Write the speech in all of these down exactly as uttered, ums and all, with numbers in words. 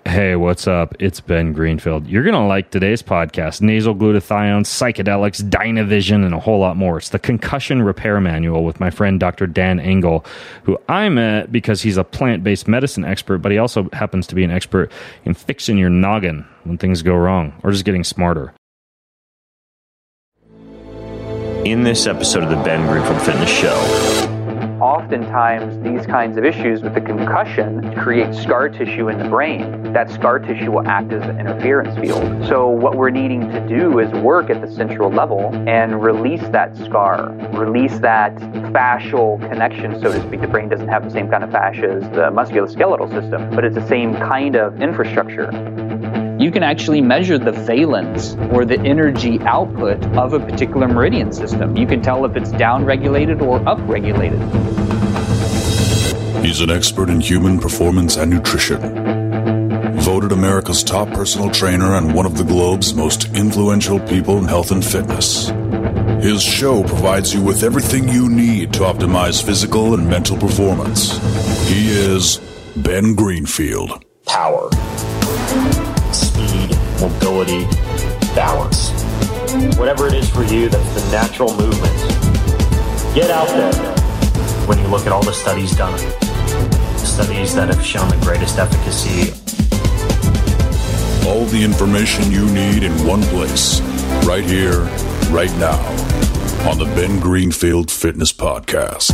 Hey, what's up? It's Ben Greenfield. You're going to like today's podcast. Nasal glutathione, psychedelics, Dynavision, and a whole lot more. It's the Concussion Repair Manual with my friend Doctor Dan Engel, who I met because he's a plant-based medicine expert, but he also happens to be an expert in fixing your noggin when things go wrong, or just getting smarter. In this episode of the Ben Greenfield Fitness Show, oftentimes these kinds of issues with the concussion create scar tissue in the brain. That scar tissue will act as an interference field. So what we're needing to do is work at the central level and release that scar, release that fascial connection, so to speak. The brain doesn't have the same kind of fascia as the musculoskeletal system, but it's the same kind of infrastructure. You can actually measure the valence or the energy output of a particular meridian system. You can tell if it's down-regulated or up-regulated. He's an expert in human performance and nutrition. Voted America's top personal trainer and one of the globe's most influential people in health and fitness. His show provides you with everything you need to optimize physical and mental performance. He is Ben Greenfield. power, speed, mobility, balance. Whatever it is for you, that's the natural movement. Get out there. When you look at all the studies done, studies that have shown the greatest efficacy. All the information you need in one place, right here, right now, on the Ben Greenfield Fitness Podcast.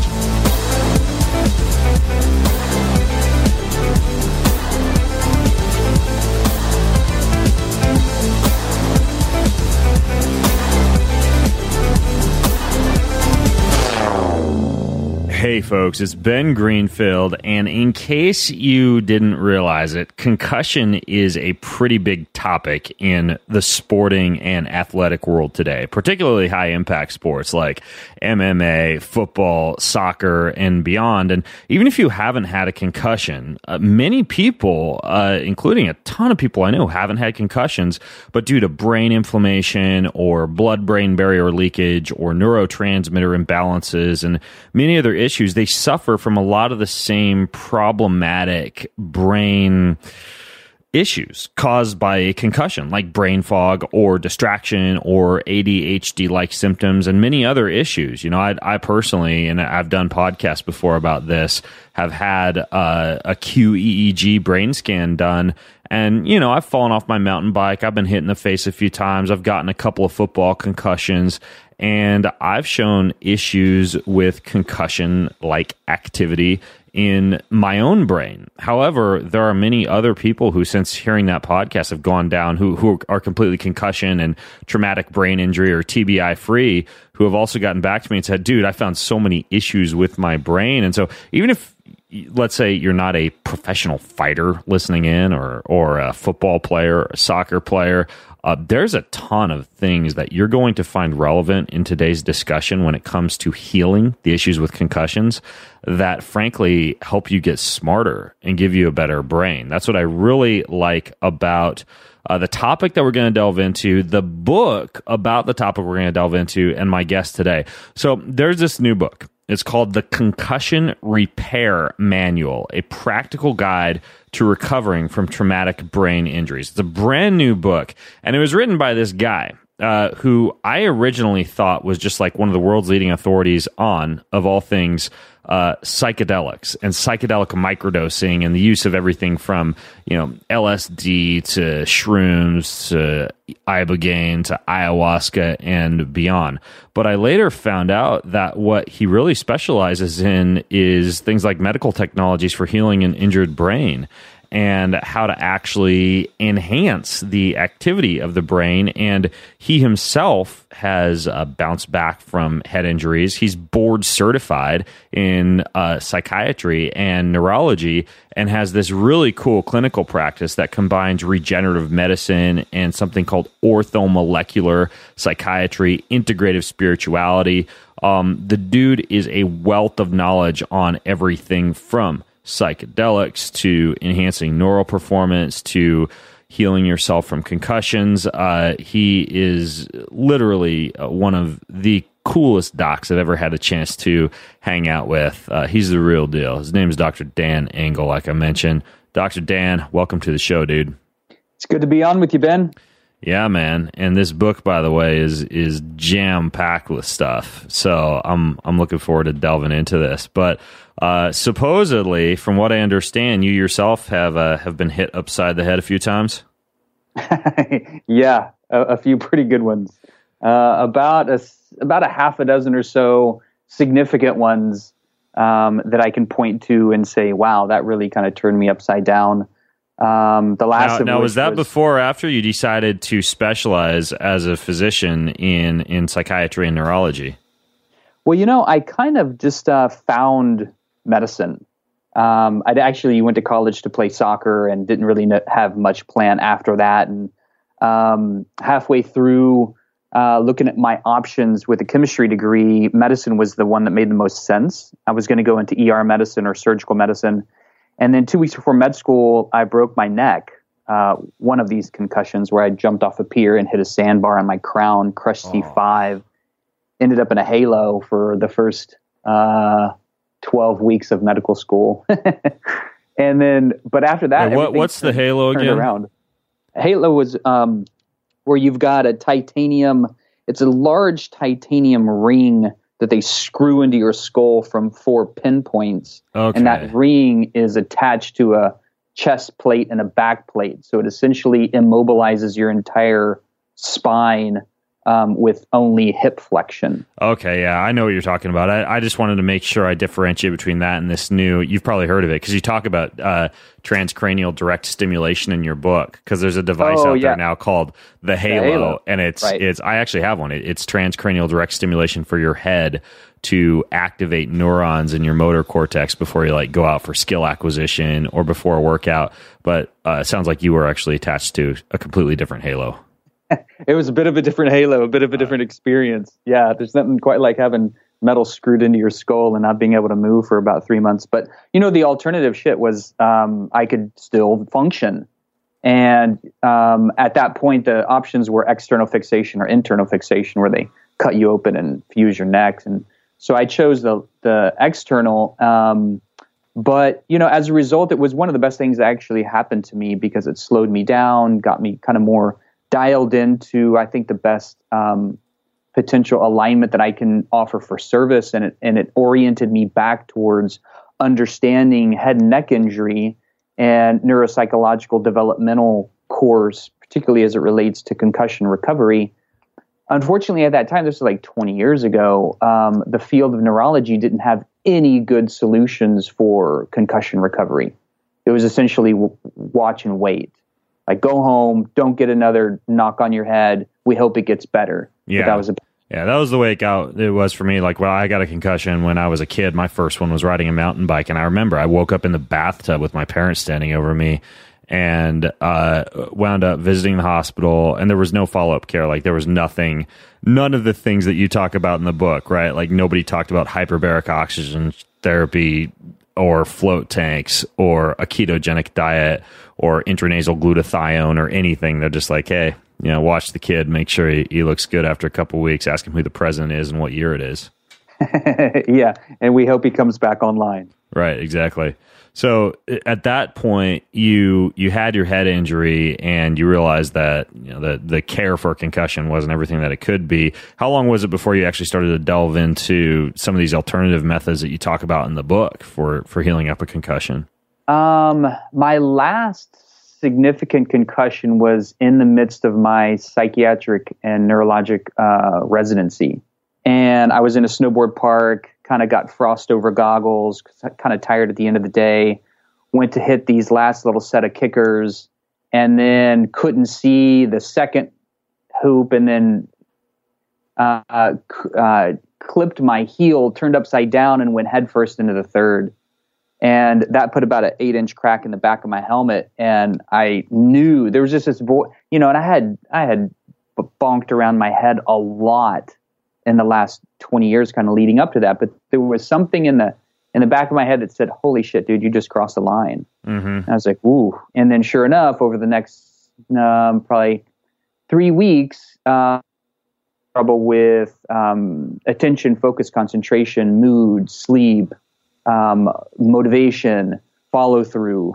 Hey folks, it's Ben Greenfield, and in case you didn't realize it, concussion is a pretty big topic in the sporting and athletic world today, particularly high-impact sports like M M A, football, soccer, and beyond. And even if you haven't had a concussion, uh, many people, uh, including a ton of people I know, haven't had concussions, but due to brain inflammation or blood-brain barrier leakage or neurotransmitter imbalances and many other issues, they suffer from a lot of the same problematic brain issues caused by a concussion, like brain fog or distraction or A D H D-like symptoms and many other issues. You know, I, I personally, and I've done podcasts before about this, have had uh, a Q E E G brain scan done. And, you know, I've fallen off my mountain bike. I've been hit in the face a few times. I've gotten a couple of football concussions. And I've shown issues with concussion-like activity in my own brain. However, there are many other people who, since hearing that podcast, have gone down, who, who are completely concussion and traumatic brain injury or T B I-free, who have also gotten back to me and said, dude, I found so many issues with my brain. And so even if, let's say you're not a professional fighter listening in, or or a football player, or a soccer player, uh, there's a ton of things that you're going to find relevant in today's discussion when it comes to healing the issues with concussions that frankly help you get smarter and give you a better brain. That's what I really like about Uh, the topic that we're going to delve into, the book about the topic we're going to delve into, and my guest today. So there's this new book. It's called The Concussion Repair Manual, a practical guide to recovering from traumatic brain injuries. It's a brand new book, and it was written by this guy uh, who I originally thought was just like one of the world's leading authorities on, of all things, Uh, psychedelics and psychedelic microdosing and the use of everything from, you know, L S D to shrooms to ibogaine to ayahuasca and beyond. But I later found out that what he really specializes in is things like medical technologies for healing an injured brain and how to actually enhance the activity of the brain. And he himself has uh, bounced back from head injuries. He's board certified in uh, psychiatry and neurology and has this really cool clinical practice that combines regenerative medicine and something called orthomolecular psychiatry, integrative spirituality. Um, the dude is a wealth of knowledge on everything from psychedelics to enhancing neural performance to healing yourself from concussions. Uh, he is literally uh, one of the coolest docs I've ever had a chance to hang out with. Uh, he's the real deal. His name is Doctor Dan Engel, like I mentioned. Doctor Dan, welcome to the show, dude. It's good to be on with you, Ben. Yeah, man. And this book, by the way, is is jam packed with stuff. So I'm I'm looking forward to delving into this. But uh, supposedly, from what I understand, you yourself have uh, have been hit upside the head a few times. Yeah, a, a few pretty good ones. Uh, about a about a half a dozen or so significant ones um, that I can point to and say, "Wow, that really kind of turned me upside down." Um, the last now, of now which was that was, before or after you decided to specialize as a physician in in psychiatry and neurology? Well, you know, I kind of just uh, found medicine. Um, I actually went to college to play soccer and didn't really know, have much plan after that. And um, halfway through uh, looking at my options with a chemistry degree, medicine was the one that made the most sense. I was going to go into E R medicine or surgical medicine. And then two weeks before med school, I broke my neck. Uh, one of these concussions where I jumped off a pier and hit a sandbar on my crown, crushed oh. C five, ended up in a halo for the first uh, twelve weeks of medical school. And then, but after that, Wait, what, what's the halo again? Around. Halo was um, where you've got a titanium, it's a large titanium ring that they screw into your skull from four pinpoints. Okay. And that ring is attached to a chest plate and a back plate. So it essentially immobilizes your entire spine um, with only hip flexion. Okay, yeah, I know what you're talking about. I, I just wanted to make sure I differentiate between that and this new, you've probably heard of it, because you talk about uh, transcranial direct stimulation in your book, because there's a device oh, out yeah. there now called the Halo, the Halo. and it's, right. it's I actually have one. It, it's transcranial direct stimulation for your head to activate neurons in your motor cortex before you like go out for skill acquisition or before a workout. But uh, it sounds like you were actually attached to a completely different Halo. It was a bit of a different halo, a bit of a different experience. Yeah, there's nothing quite like having metal screwed into your skull and not being able to move for about three months. But, you know, the alternative shit was um, I could still function. And um, at that point, the options were external fixation or internal fixation, where they cut you open and fuse your neck. And so I chose the, the external. Um, but, you know, as a result, it was one of the best things that actually happened to me, because it slowed me down, got me kind of more dialed into, I think, the best um, potential alignment that I can offer for service. And it, and it oriented me back towards understanding head and neck injury and neuropsychological developmental cores, particularly as it relates to concussion recovery. Unfortunately, at that time, this was like twenty years ago, um, the field of neurology didn't have any good solutions for concussion recovery. It was essentially w- watch and wait. Like, go home, don't get another knock on your head. We hope it gets better. Yeah, but that was a yeah, that was the way it, got, it was for me. Like, well, I got a concussion when I was a kid. My first one was riding a mountain bike, and I remember I woke up in the bathtub with my parents standing over me, and uh, wound up visiting the hospital. And there was no follow up care. Like, there was nothing, none of the things that you talk about in the book, right? Like, nobody talked about hyperbaric oxygen therapy, or float tanks, or a ketogenic diet, or intranasal glutathione, or anything. They're just like, hey, you know, watch the kid, make sure he, he looks good after a couple of weeks, ask him who the president is and what year it is. Yeah, and we hope he comes back online. Right, exactly. So at that point, you you had your head injury, and you realized that, you know, the the care for concussion wasn't everything that it could be. How long was it before you actually started to delve into some of these alternative methods that you talk about in the book for for healing up a concussion? Um, my last significant concussion was in the midst of my psychiatric and neurologic uh, residency, and I was in a snowboard park. Kind of got frost over goggles, kind of tired at the end of the day, went to hit these last little set of kickers, and then couldn't see the second hoop, and then uh, uh, clipped my heel, turned upside down, and went headfirst into the third. And that put about an eight inch crack in the back of my helmet. And I knew there was just this voice, you know, and I had, I had bonked around my head a lot in the last twenty years, kind of leading up to that. But there was something in the in the back of my head that said, holy shit, dude, you just crossed the line. Mm-hmm. And I was like, ooh. And then sure enough, over the next um, probably three weeks, uh, trouble with um, attention, focus, concentration, mood, sleep, um, motivation, follow through.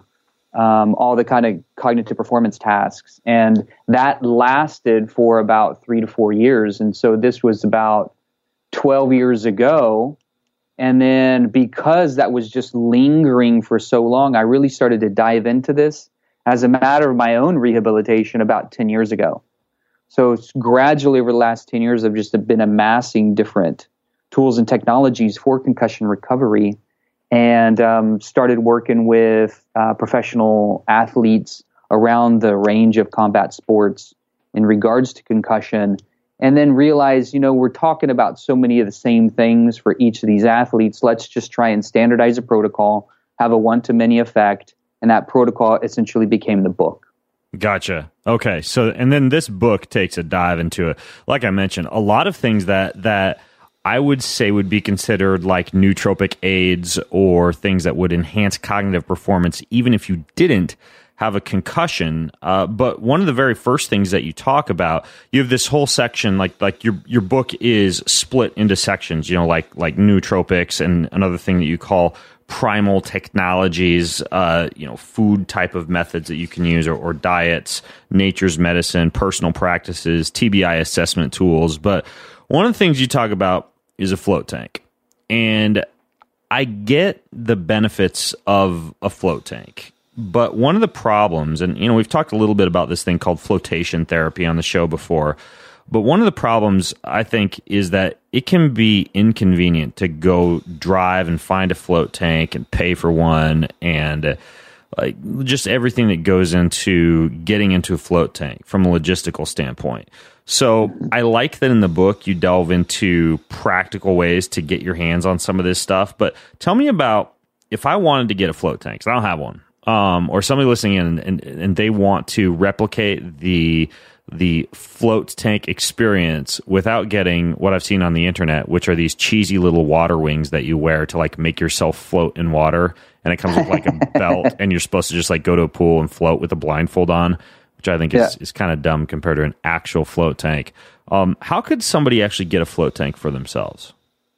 um, all the kind of cognitive performance tasks. And that lasted for about three to four years. And so this was about twelve years ago. And then because that was just lingering for so long, I really started to dive into this as a matter of my own rehabilitation about ten years ago. So it's gradually over the last ten years, I've just been amassing different tools and technologies for concussion recovery, and um, started working with uh, professional athletes around the range of combat sports in regards to concussion. And then realize, you know, we're talking about so many of the same things for each of these athletes. Let's just try and standardize a protocol, have a one-to-many effect, and that protocol essentially became the book. Gotcha. Okay. So, and then this book takes a dive into it. Like I mentioned, a lot of things that that I would say would be considered like nootropic aids or things that would enhance cognitive performance, even if you didn't have a concussion. Uh, but one of the very first things that you talk about, you have this whole section, like like your your book is split into sections, you know, like like nootropics and another thing that you call primal technologies, uh, you know, food type of methods that you can use, or, or diets, nature's medicine, personal practices, T B I assessment tools. But one of the things you talk about is a float tank. And I get the benefits of a float tank. But one of the problems, and you know, we've talked a little bit about this thing called flotation therapy on the show before, but one of the problems I think is that it can be inconvenient to go drive and find a float tank and pay for one, and uh, like just everything that goes into getting into a float tank from a logistical standpoint. So I like that in the book you delve into practical ways to get your hands on some of this stuff. But tell me about if I wanted to get a float tank, 'cause I don't have one. Um, or somebody listening in and, and they want to replicate the the float tank experience without getting what I've seen on the internet, which are these cheesy little water wings that you wear to like make yourself float in water, and it comes with like a belt, and you're supposed to just like go to a pool and float with a blindfold on, which I think is, yeah. is kind of dumb compared to an actual float tank. Um, how could somebody actually get a float tank for themselves?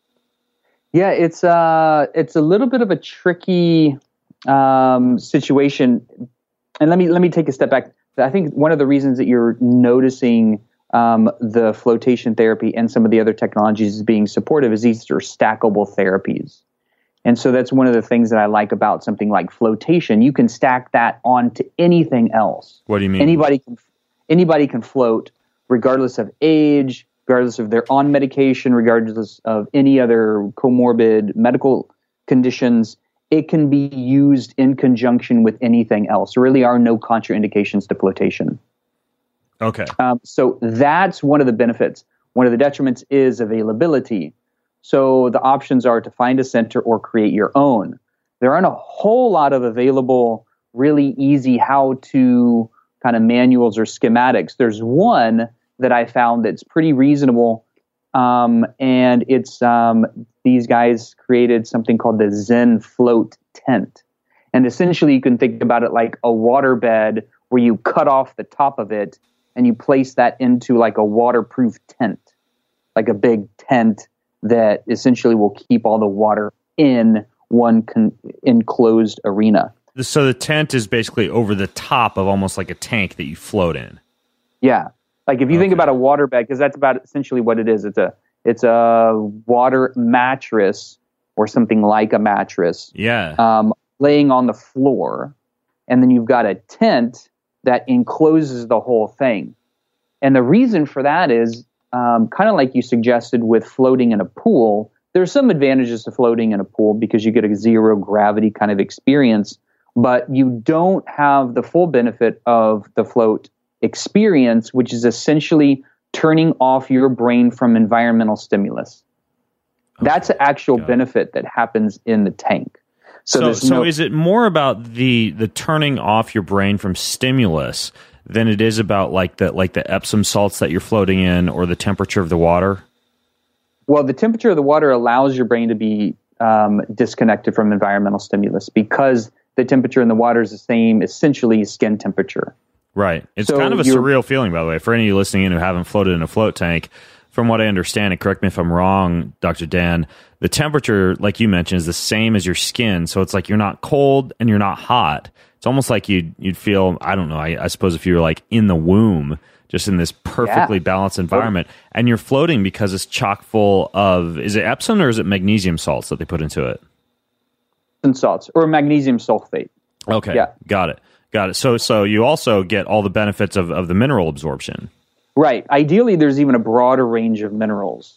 Yeah, it's uh, it's a little bit of a tricky um, situation. And let me let me take a step back. I think one of the reasons that you're noticing um, the flotation therapy and some of the other technologies as being supportive is these are stackable therapies. And so that's one of the things that I like about something like flotation. You can stack that onto anything else. What do you mean? Anybody can anybody can float, regardless of age, regardless of they're on medication, regardless of any other comorbid medical conditions. It can be used in conjunction with anything else. There really are no contraindications to flotation. Okay. Um, so that's one of the benefits. One of the detriments is availability. So the options are to find a center or create your own. There aren't a whole lot of available, really easy how-to kind of manuals or schematics. There's one that I found that's pretty reasonable, um, and it's um, these guys created something called the Zen Float Tent. And essentially you can think about it like a waterbed where you cut off the top of it and you place that into like a waterproof tent, like a big tent that essentially will keep all the water in one con- enclosed arena. So the tent is basically over the top of almost like a tank that you float in. Yeah. Like if you okay. think about a waterbed, because that's about essentially what it is. It's a it's a water mattress or something like a mattress. Yeah. Um, laying on the floor, and then you've got a tent that encloses the whole thing. And the reason for that is um, kind of like you suggested with floating in a pool. There's some advantages to floating in a pool because you get a zero gravity kind of experience, but you don't have the full benefit of the float experience, which is essentially turning off your brain from environmental stimulus. Okay. That's an actual Got benefit it. that happens in the tank. So, so, so no, is it more about the the turning off your brain from stimulus than it is about like the like the Epsom salts that you're floating in, or the temperature of the water? Well, the temperature of the water allows your brain to be um, disconnected from environmental stimulus because the temperature in the water is the same, essentially, skin temperature. Right. It's so kind of a surreal feeling, by the way, for any of you listening in who haven't floated in a float tank. from what I understand, and correct me if I'm wrong, Doctor Dan, the temperature, like you mentioned, is the same as your skin. So it's like you're not cold and you're not hot. It's almost like you'd, you'd feel, I don't know, I, I suppose if you were like in the womb, just in this perfectly yeah. balanced environment, and you're floating because it's chock full of, is it Epsom or is it magnesium salts that they put into it? And salts, or magnesium sulfate. Okay, yeah. got it. Got it. So so you also get all the benefits of, of the mineral absorption. Right. Ideally, there's even a broader range of minerals,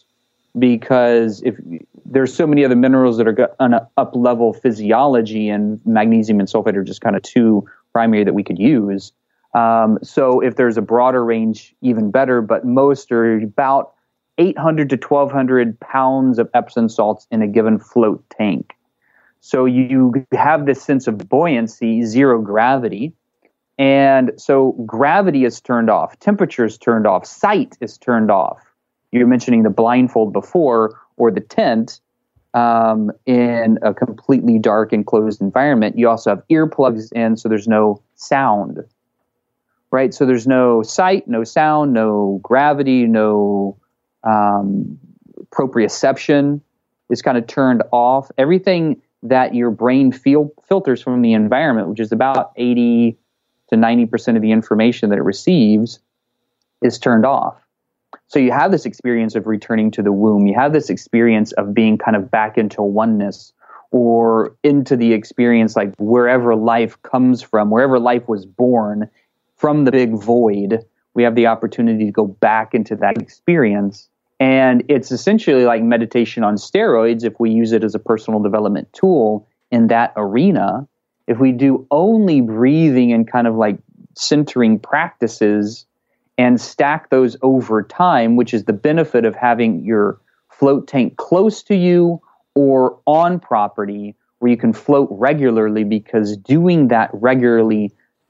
because if there's so many other minerals that are on an up-level physiology, and magnesium and sulfate are just kind of two primary that we could use. Um, so if there's a broader range, even better, but most are about eight hundred to twelve hundred pounds of Epsom salts in a given float tank. So you have this sense of buoyancy, zero gravity. And so gravity is turned off, temperature is turned off, sight is turned off. You were mentioning the blindfold before, or the tent, um, in a completely dark, enclosed environment. You also have earplugs in, so there's no sound, right? So there's no sight, no sound, no gravity, no um, proprioception is kind of turned off. Everything that your brain feel, filters from the environment, which is about eighty to ninety percent of the information that it receives, is turned off. So you have this experience of returning to the womb. You have this experience of being kind of back into oneness, or into the experience like wherever life comes from, wherever life was born, from the big void. We have the opportunity to go back into that experience. And it's essentially like meditation on steroids if we use it as a personal development tool in that arena. If we do only breathing and kind of like centering practices and stack those over time, which is the benefit of having your float tank close to you or on property where you can float regularly, because doing that regularly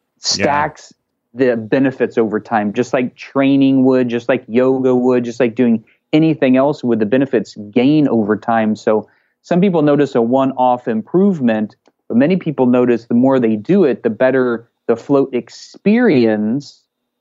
stacks yeah. the benefits over time, just like training would, just like yoga would, just like doing anything else would. The benefits gain over time. So some people notice a one-off improvement, but many people notice the more they do it, the better the float experience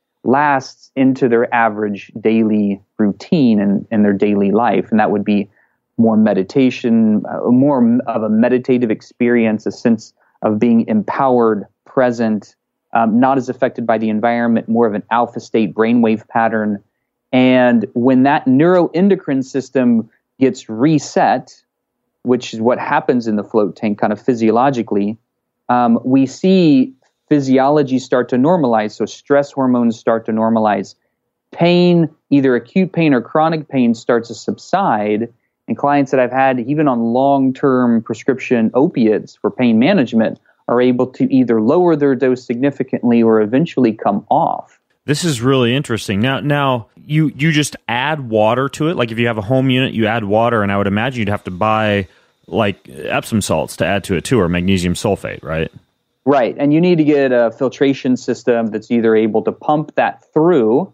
lasts into their average daily routine and, and their daily life. And that would be more meditation, uh, more of a meditative experience, a sense of being empowered, present, um, not as affected by the environment, more of an alpha state brainwave pattern. And when that neuroendocrine system gets reset, which is what happens in the float tank kind of physiologically, um, we see physiology start to normalize. So stress hormones start to normalize. Pain, either acute pain or chronic pain, starts to subside. And clients that I've had, even on long-term prescription opiates for pain management, are able to either lower their dose significantly or eventually come off. This is really interesting. Now, now you you just add water to it. Like if you have a home unit, you add water, and I would imagine you'd have to buy like Epsom salts to add to it too, or magnesium sulfate, right? Right, and you need to get a filtration system that's either able to pump that through,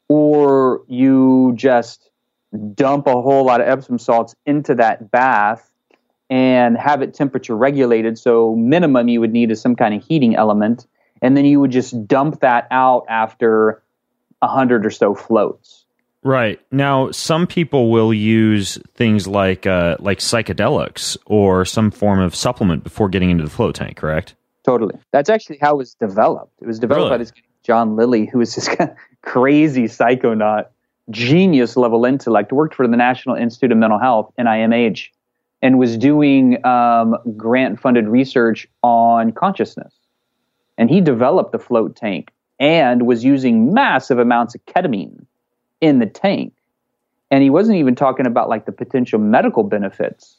or you just dump a whole lot of Epsom salts into that bath and have it temperature regulated. So minimum you would need is some kind of heating element. And then you would just dump that out after a hundred or so floats. Right. Now, some people will use things like uh, like psychedelics or some form of supplement before getting into the float tank, correct? Totally. That's actually how it was developed. It was developed really? by this guy, John Lilly, who was this kind of crazy psychonaut, genius level intellect, worked for the National Institute of Mental Health, N I M H, and was doing um, grant-funded research on consciousness. And he developed the float tank and was using massive amounts of ketamine in the tank. And he wasn't even talking about like the potential medical benefits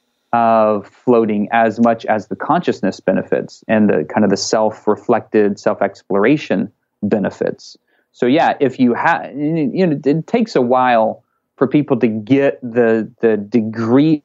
of floating as much as the consciousness benefits and the kind of the self-reflected, self-exploration benefits. So yeah, if you have, you know, it takes a while for people to get the the degree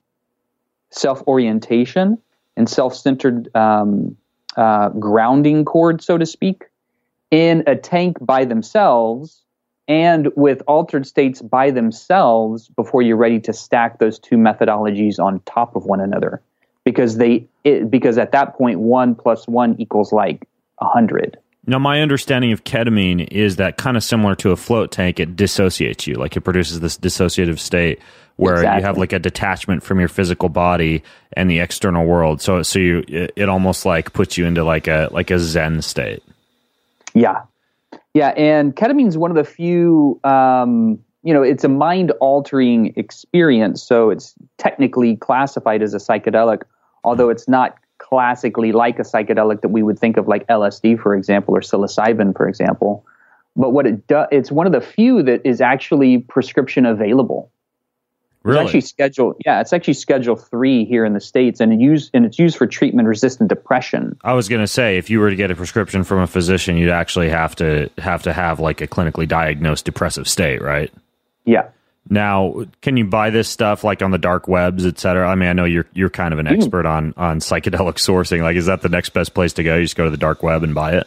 self-orientation and self-centered um Uh, grounding cord, so to speak, in a tank by themselves and with altered states by themselves before you're ready to stack those two methodologies on top of one another. Because they, it, because at that point, one plus one equals like a hundred. Now, my understanding of ketamine is that kind of similar to a float tank, it dissociates you. Like it produces this dissociative state where exactly. you have like a detachment from your physical body and the external world. So, so you, it, it almost like puts you into like a like a Zen state. Yeah, yeah. And ketamine is one of the few. Um, you know, it's a mind-altering experience, so it's technically classified as a psychedelic, although it's not classically like a psychedelic that we would think of, like L S D, for example, or psilocybin, for example. But what it does, it's one of the few that is actually prescription available. Really? It's actually schedule, yeah, it's actually Schedule Three here in the States, and it used and it's used for treatment-resistant depression. I was going to say, if you were to get a prescription from a physician, you'd actually have to have to have like a clinically diagnosed depressive state, right? Yeah. Now, can you buy this stuff like on the dark webs, et cetera? I mean, I know you're you're kind of an expert on on psychedelic sourcing. Like, is that the next best place to go? You just go to the dark web and buy it?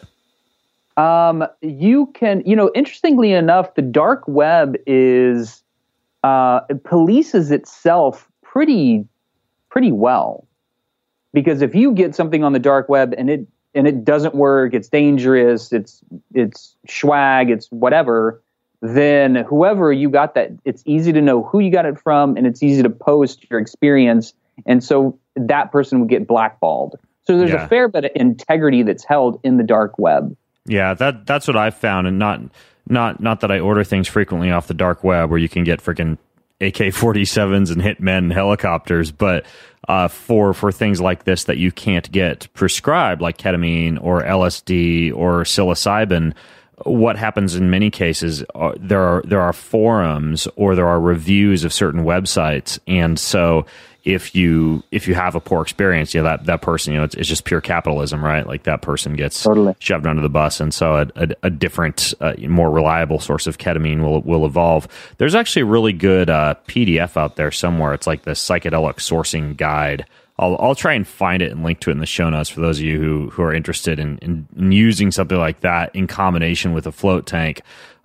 Um, you can, you know, interestingly enough, the dark web is uh, it polices itself pretty pretty well, because if you get something on the dark web and it and it doesn't work, it's dangerous, it's it's swag, it's whatever, then whoever you got that, it's easy to know who you got it from, and it's easy to post your experience, and so that person would get blackballed. So there's yeah. a fair bit of integrity that's held in the dark web. Yeah, that that's what I've found, and not not not that I order things frequently off the dark web where you can get freaking A K forty-sevens and hitmen helicopters, but uh, for for things like this that you can't get prescribed, like ketamine or L S D or psilocybin, what happens in many cases, uh, there are there are forums or there are reviews of certain websites, and so if you if you have a poor experience, you know, that that person, you know, it's, it's just pure capitalism, right? Like that person gets totally shoved under the bus, and so a, a, a different, uh, more reliable source of ketamine will will evolve. There's actually a really good uh, P D F out there somewhere. It's like the psychedelic sourcing guide. I'll I'll try and find it and link to it in the show notes for those of you who who are interested in, in, in using something like that in combination with a float tank.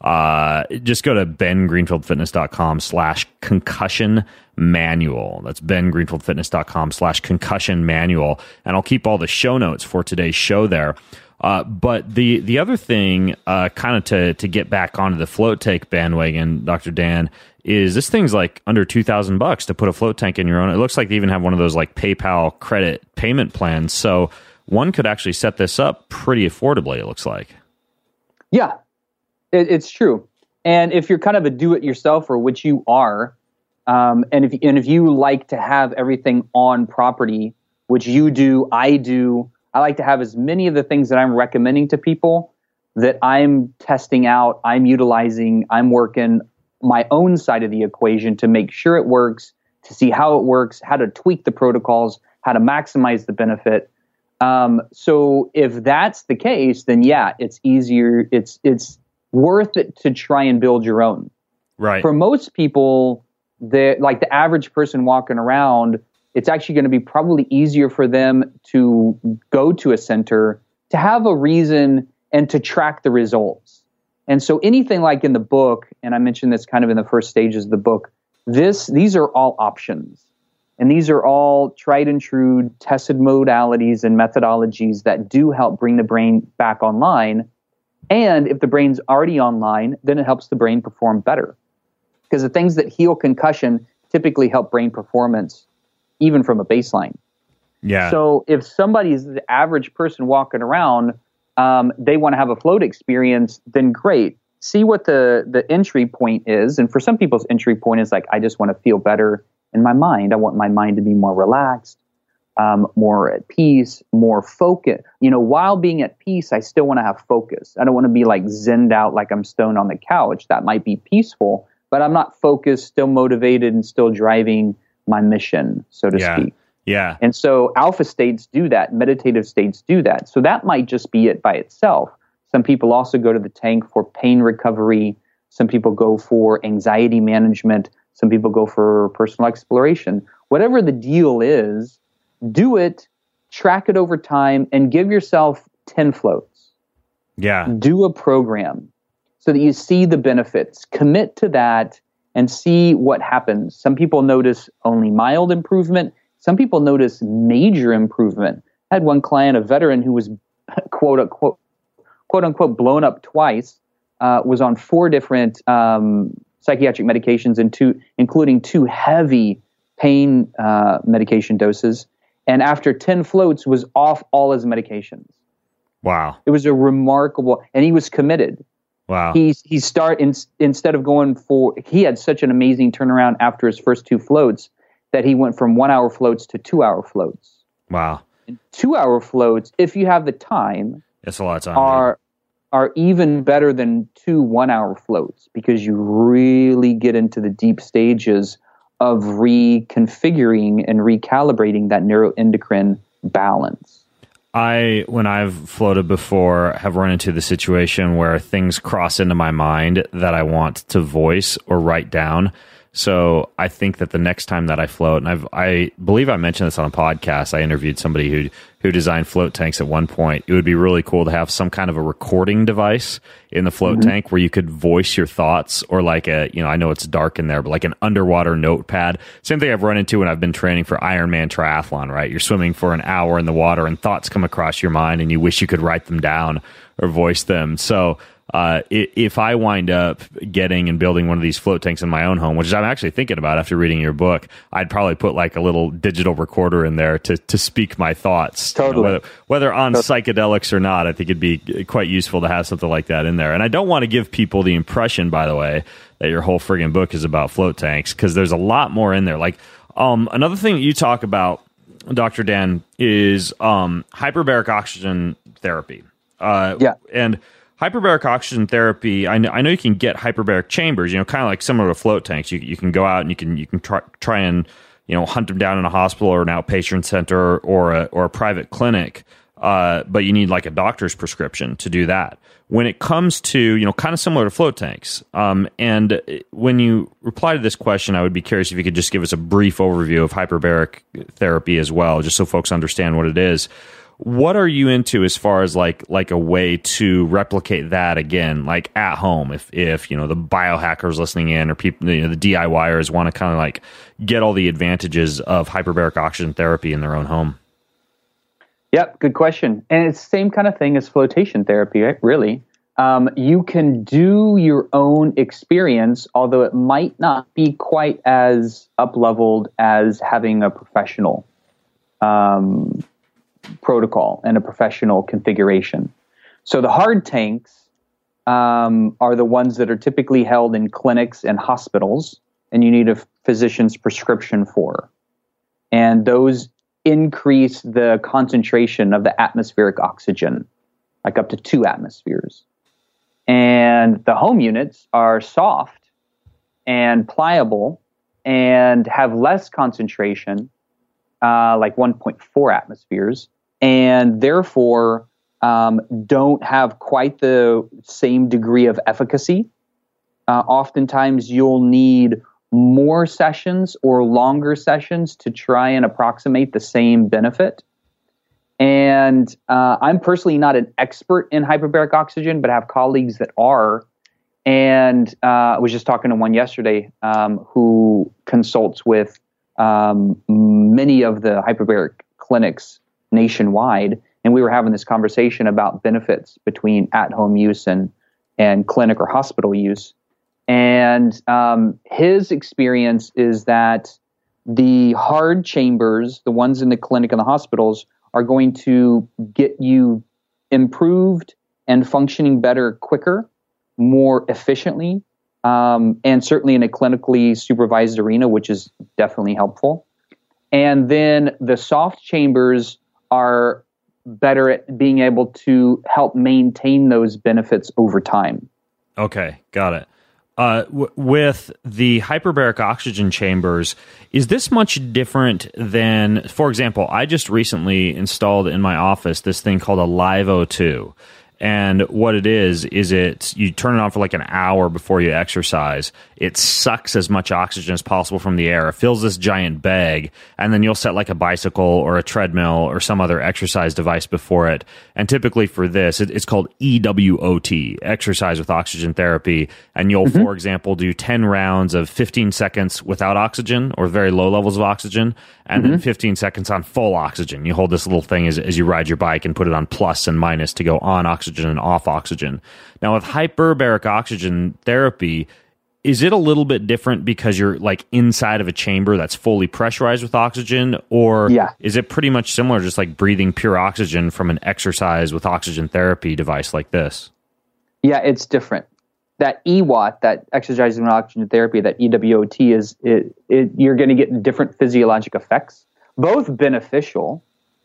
Uh, just go to bengreenfieldfitness.com slash concussion manual. That's bengreenfieldfitness.com slash concussion manual. And I'll keep all the show notes for today's show there. Uh, but the, the other thing, uh, kind of to, to get back onto the float tank bandwagon, Doctor Dan, is this thing's like under two thousand bucks to put a float tank in your own. It looks like they even have one of those like PayPal credit payment plans. So one could actually set this up pretty affordably, it looks like. Yeah. It, it's true. And if you're kind of a do-it-yourselfer, which you are, um, and if and if you like to have everything on property, which you do, I do, I like to have as many of the things that I'm recommending to people that I'm testing out, I'm utilizing, I'm working my own side of the equation to make sure it works, to see how it works, how to tweak the protocols, how to maximize the benefit. Um, so if that's the case, then yeah, it's easier. It's it's worth it to try and build your own. Right. For most people, the like the average person walking around, it's actually going to be probably easier for them to go to a center, to have a reason, and to track the results. And so anything like in the book, and I mentioned this kind of in the first stages of the book, this these are all options. And these are all tried and true tested modalities and methodologies that do help bring the brain back online. And if the brain's already online, then it helps the brain perform better. Because the things that heal concussion typically help brain performance, even from a baseline. Yeah. So if somebody's the average person walking around, um, they want to have a float experience, then great. See what the, the entry point is. And for some people's entry point is like, I just want to feel better in my mind. I want my mind to be more relaxed, um, more at peace, more focused. You know, while being at peace, I still want to have focus. I don't want to be like zenned out like I'm stoned on the couch. That might be peaceful, but I'm not focused, still motivated, and still driving my mission, so to yeah. speak. Yeah. And so alpha states do that. Meditative states do that. So that might just be it by itself. Some people also go to the tank for pain recovery. Some people go for anxiety management. Some people go for personal exploration. Whatever the deal is, do it, track it over time, and give yourself ten floats. Yeah. Do a program so that you see the benefits. Commit to that and see what happens. Some people notice only mild improvement. Some people notice major improvement. I had one client, a veteran, who was quote unquote, quote unquote blown up twice, uh, was on four different um, psychiatric medications, and two, including two heavy pain uh, medication doses. And after ten floats, was off all his medications. Wow. It was a remarkable, and he was committed. Wow. He's he start in, instead of going for, he had such an amazing turnaround after his first two floats that he went from one hour floats to two hour floats. Wow. And two hour floats, if you have the time, it's a lot of time. Are are even better than two one hour floats, because you really get into the deep stages of reconfiguring and recalibrating that neuroendocrine balance. I, when I've floated before, have run into the situation where things cross into my mind that I want to voice or write down. So I think that the next time that I float, and I've, I believe I mentioned this on a podcast, I interviewed somebody who who designed float tanks at one point. It would be really cool to have some kind of a recording device in the float mm-hmm. tank where you could voice your thoughts, or like a, you know, I know it's dark in there, but like an underwater notepad. Same thing I've run into when I've been training for Ironman triathlon, right? You're swimming for an hour in the water and thoughts come across your mind and you wish you could write them down or voice them. So Uh, if I wind up getting and building one of these float tanks in my own home, which I'm actually thinking about after reading your book, I'd probably put like a little digital recorder in there to, to speak my thoughts. Totally. You know, whether, whether on totally. psychedelics or not, I think it'd be quite useful to have something like that in there. And I don't want to give people the impression, by the way, that your whole friggin' book is about float tanks, because there's a lot more in there. Like um, another thing that you talk about, Doctor Dan, is um, hyperbaric oxygen therapy. Uh, yeah. And hyperbaric oxygen therapy, I know, I know you can get hyperbaric chambers, you know, kind of like similar to float tanks. You you can go out and you can you can try try and, you know, hunt them down in a hospital or an outpatient center or a or a private clinic, uh, but you need like a doctor's prescription to do that. When it comes to, you know, kind of similar to float tanks, um, and when you reply to this question, I would be curious if you could just give us a brief overview of hyperbaric therapy as well, just so folks understand what it is. What are you into as far as like like a way to replicate that again, like at home? If if you know the biohackers listening in, or people, you know, the DIYers want to kind of like get all the advantages of hyperbaric oxygen therapy in their own home. Yep, good question. And it's the same kind of thing as flotation therapy, right? Really. Um, you can do your own experience, although it might not be quite as up-leveled as having a professional um protocol and a professional configuration. So the hard tanks um, are the ones that are typically held in clinics and hospitals, and you need a physician's prescription for. And those increase the concentration of the atmospheric oxygen, like up to two atmospheres. And the home units are soft and pliable and have less concentration, Uh, like one point four atmospheres, and therefore um, don't have quite the same degree of efficacy. Uh, oftentimes, you'll need more sessions or longer sessions to try and approximate the same benefit. And uh, I'm personally not an expert in hyperbaric oxygen, but I have colleagues that are. And uh, I was just talking to one yesterday um, who consults with Um, many of the hyperbaric clinics nationwide, and we were having this conversation about benefits between at-home use and and clinic or hospital use. And um, his experience is that the hard chambers, the ones in the clinic and the hospitals, are going to get you improved and functioning better quicker, more efficiently, Um, and certainly in a clinically supervised arena, which is definitely helpful. And then the soft chambers are better at being able to help maintain those benefits over time. Okay, got it. Uh, w- with the hyperbaric oxygen chambers, is this much different than, for example, I just recently installed in my office this thing called a Live O two. And what it is, is it, you turn it on for like an hour before you exercise. It sucks as much oxygen as possible from the air. It fills this giant bag, and then you'll set like a bicycle or a treadmill or some other exercise device before it. And typically for this, it, it's called E W O T, exercise with oxygen therapy. And you'll, mm-hmm. for example, do ten rounds of fifteen seconds without oxygen or very low levels of oxygen, and mm-hmm. then fifteen seconds on full oxygen. You hold this little thing as, as you ride your bike and put it on plus and minus to go on oxygen oxygen and off oxygen. Now, with hyperbaric oxygen therapy, is it a little bit different because you're like inside of a chamber that's fully pressurized with oxygen, or yeah. is it pretty much similar, just like breathing pure oxygen from an exercise with oxygen therapy device like this? Yeah, it's different. That E W O T, that exercise with oxygen therapy, that E W O T, is it, it, you're going to get different physiologic effects, both beneficial.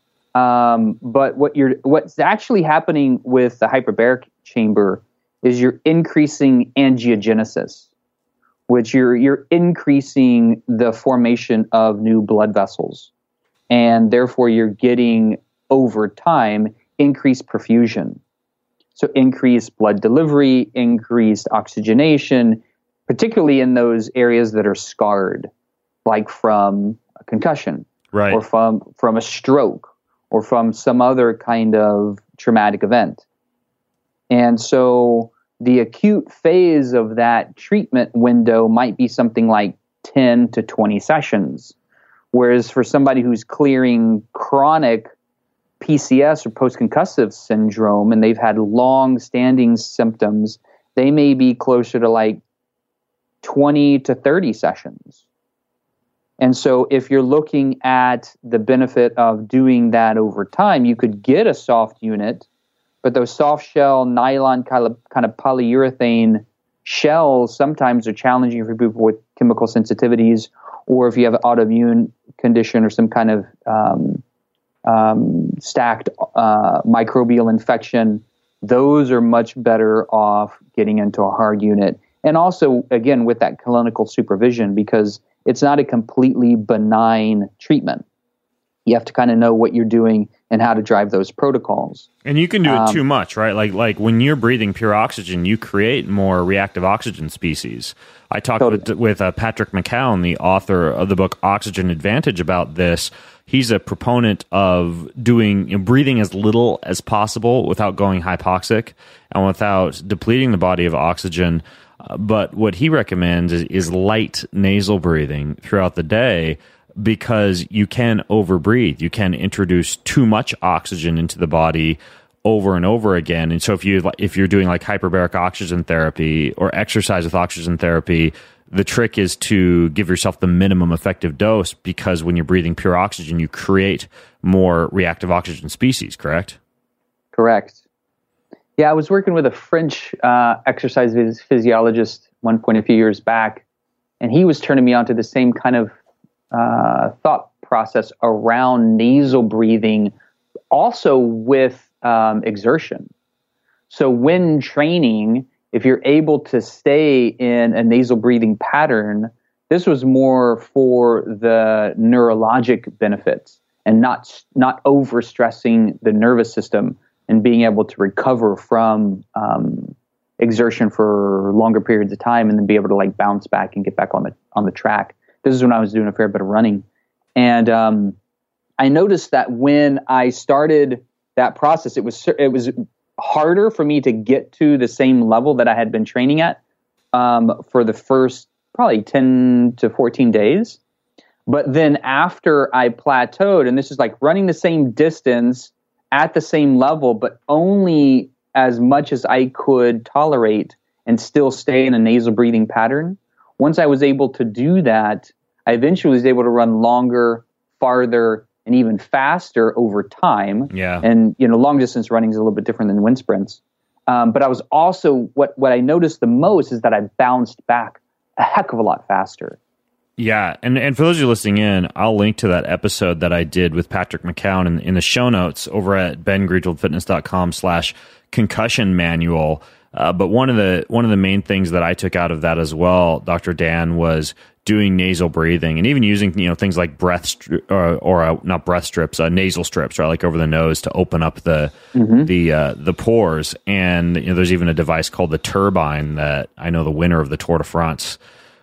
Um, but what you're what's actually happening with the hyperbaric chamber is you're increasing angiogenesis, which you're you're increasing the formation of new blood vessels, and therefore you're getting over time increased perfusion. So increased blood delivery, increased oxygenation, particularly in those areas that are scarred, like from a concussion, right, or from from a stroke, or from some other kind of traumatic event. And so the acute phase of that treatment window might be something like ten to twenty sessions. Whereas for somebody who's clearing chronic P C S or post-concussive syndrome and they've had long-standing symptoms, they may be closer to like twenty to thirty sessions. And so if you're looking at the benefit of doing that over time, you could get a soft unit, but those soft shell nylon kind of, kind of polyurethane shells sometimes are challenging for people with chemical sensitivities, or if you have an autoimmune condition or some kind of um, um, stacked uh, microbial infection, those are much better off getting into a hard unit. And also, again, with that clinical supervision, because it's not a completely benign treatment. You have to kind of know what you're doing and how to drive those protocols. And you can do it um, too much, right? Like like when you're breathing pure oxygen, you create more reactive oxygen species. I talked totally. with, with uh, Patrick McCown, the author of the book Oxygen Advantage, about this. He's a proponent of doing you know, breathing as little as possible without going hypoxic and without depleting the body of oxygen. Uh, but what he recommends is, is light nasal breathing throughout the day, because you can overbreathe. You can introduce too much oxygen into the body over and over again. And so if you if you're doing like hyperbaric oxygen therapy or exercise with oxygen therapy, the trick is to give yourself the minimum effective dose, because when you're breathing pure oxygen, you create more reactive oxygen species, correct? Correct. Yeah, I was working with a French uh, exercise phys- physiologist one point a few years back, and he was turning me on to the same kind of uh, thought process around nasal breathing, also with um, exertion. So when training, if you're able to stay in a nasal breathing pattern, this was more for the neurologic benefits and not not overstressing the nervous system and being able to recover from um, exertion for longer periods of time and then be able to like bounce back and get back on the on the track. This is when I was doing a fair bit of running. And um, I noticed that when I started that process, it was it was harder for me to get to the same level that I had been training at um, for the first probably ten to fourteen days. But then after I plateaued, and this is like running the same distance at the same level, but only as much as I could tolerate and still stay in a nasal breathing pattern. Once I was able to do that, I eventually was able to run longer, farther, and even faster over time. Yeah. And, you know, long distance running is a little bit different than wind sprints. Um, but I was also, what, what I noticed the most is that I bounced back a heck of a lot faster. Yeah, and, and for those of you listening in, I'll link to that episode that I did with Patrick McCown in, in the show notes over at bengreenfieldfitness.com slash concussion manual. Uh, but one of the one of the main things that I took out of that as well, Doctor Dan, was doing nasal breathing and even using you know things like breath stri- or, or uh, not breath strips, uh, nasal strips, right, like over the nose to open up the mm-hmm. the uh, the pores. And you know, there's even a device called the Turbine that I know the winner of the Tour de France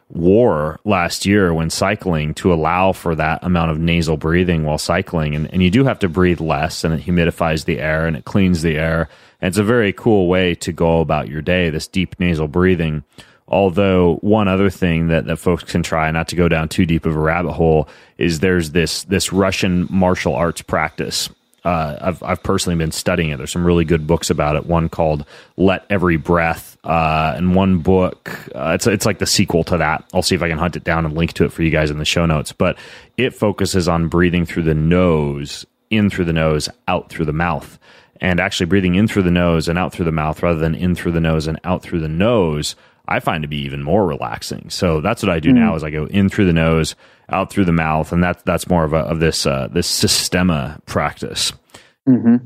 wore last year when cycling to allow for that amount of nasal breathing while cycling. And, and you do have to breathe less, and it humidifies the air and it cleans the air. And it's a very cool way to go about your day, this deep nasal breathing. Although one other thing that, that folks can try, not to go down too deep of a rabbit hole, is there's this this Russian martial arts practice uh, I've I've personally been studying it. There's some really good books about it. One called Let Every Breath, uh, and one book uh, it's it's like the sequel to that. I'll see if I can hunt it down and link to it for you guys in the show notes. But it focuses on breathing through the nose, in through the nose, out through the mouth, and actually breathing in through the nose and out through the mouth rather than in through the nose and out through the nose. I find to be even more relaxing. So that's what I do mm. now is I go in through the nose, out through the mouth, and that's that's more of a of this uh, this Systema practice. Mm-hmm.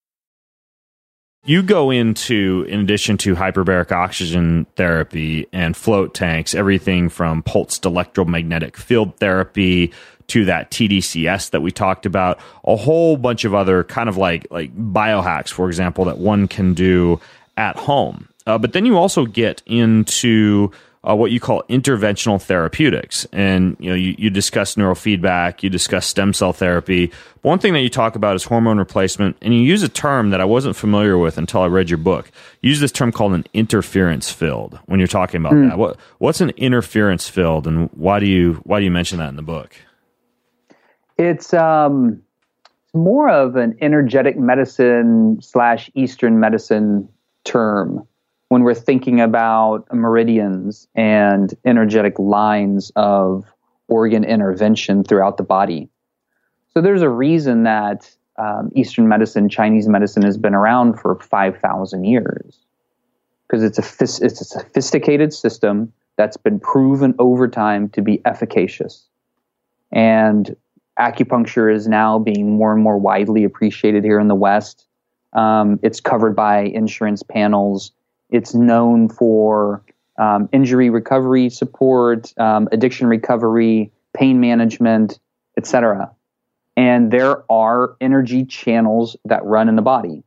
You go into, in addition to hyperbaric oxygen therapy and float tanks, everything from pulsed electromagnetic field therapy to that T D C S that we talked about, a whole bunch of other kind of like like biohacks, for example, that one can do at home. Uh, but then you also get into uh, what you call interventional therapeutics. And you know, you, you discuss neurofeedback, you discuss stem cell therapy. But one thing that you talk about is hormone replacement, and you use a term that I wasn't familiar with until I read your book. You use this term called an interference field when you're talking about mm. that. What what's an interference field, and why do you why do you mention that in the book? It's um, more of an energetic medicine slash Eastern medicine term when we're thinking about meridians and energetic lines of organ intervention throughout the body. So there's a reason that um, Eastern medicine, Chinese medicine has been around for five thousand years, because it's a, it's a sophisticated system that's been proven over time to be efficacious. And acupuncture is now being more and more widely appreciated here in the West. Um, it's covered by insurance panels. It's known for um, injury recovery support, um, addiction recovery, pain management, et cetera. And there are energy channels that run in the body.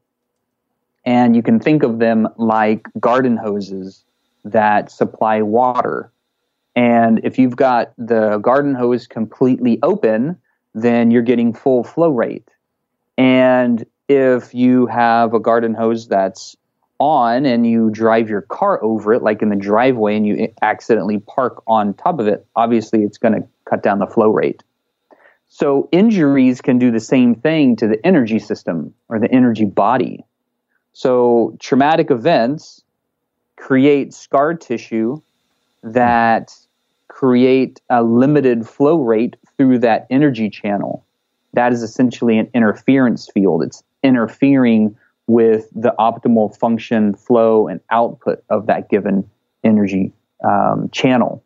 And you can think of them like garden hoses that supply water. And if you've got the garden hose completely open, then you're getting full flow rate. And if you have a garden hose that's on and you drive your car over it, like in the driveway, and you accidentally park on top of it, obviously it's going to cut down the flow rate. So injuries can do the same thing to the energy system or the energy body. So traumatic events create scar tissue that create a limited flow rate through that energy channel. That is essentially an interference field. It's interfering with the optimal function, flow, and output of that given energy um, channel.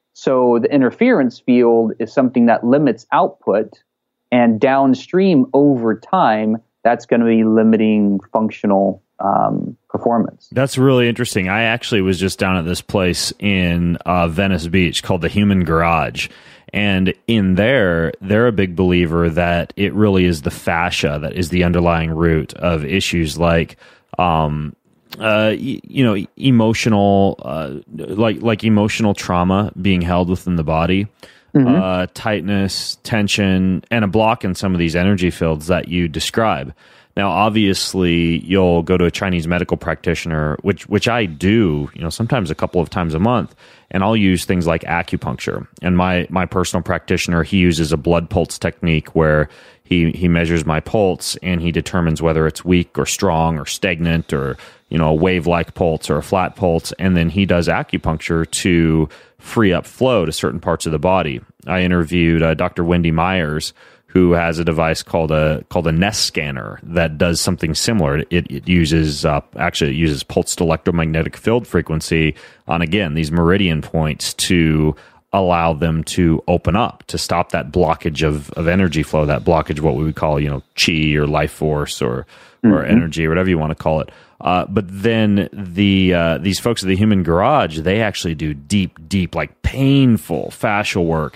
So the interference field is something that limits output, and downstream over time, that's going to be limiting functional um, performance. That's really interesting. I actually was just down at this place in uh, Venice Beach called the Human Garage. And in there, they're a big believer that it really is the fascia that is the underlying root of issues like, um, uh, you know, emotional, uh, like like emotional trauma being held within the body, mm-hmm. uh, tightness, tension, and a block in some of these energy fields that you describe. Now, obviously, you'll go to a Chinese medical practitioner, which which I do, you know, sometimes a couple of times a month, and I'll use things like acupuncture. And my my personal practitioner, he uses a blood pulse technique where he he measures my pulse and he determines whether it's weak or strong or stagnant or, you know, a wave-like pulse or a flat pulse, and then he does acupuncture to free up flow to certain parts of the body. I interviewed uh, Doctor Wendy Myers, who has a device called a called a Nest scanner that does something similar. It, it uses uh, actually it uses pulsed electromagnetic field frequency on, again, these meridian points to allow them to open up, to stop that blockage of, of energy flow, that blockage, what we would call, you know, chi or life force or mm-hmm. or energy or whatever you want to call it. Uh, but then the uh, these folks at the Human Garage, they actually do deep, deep, like painful fascial work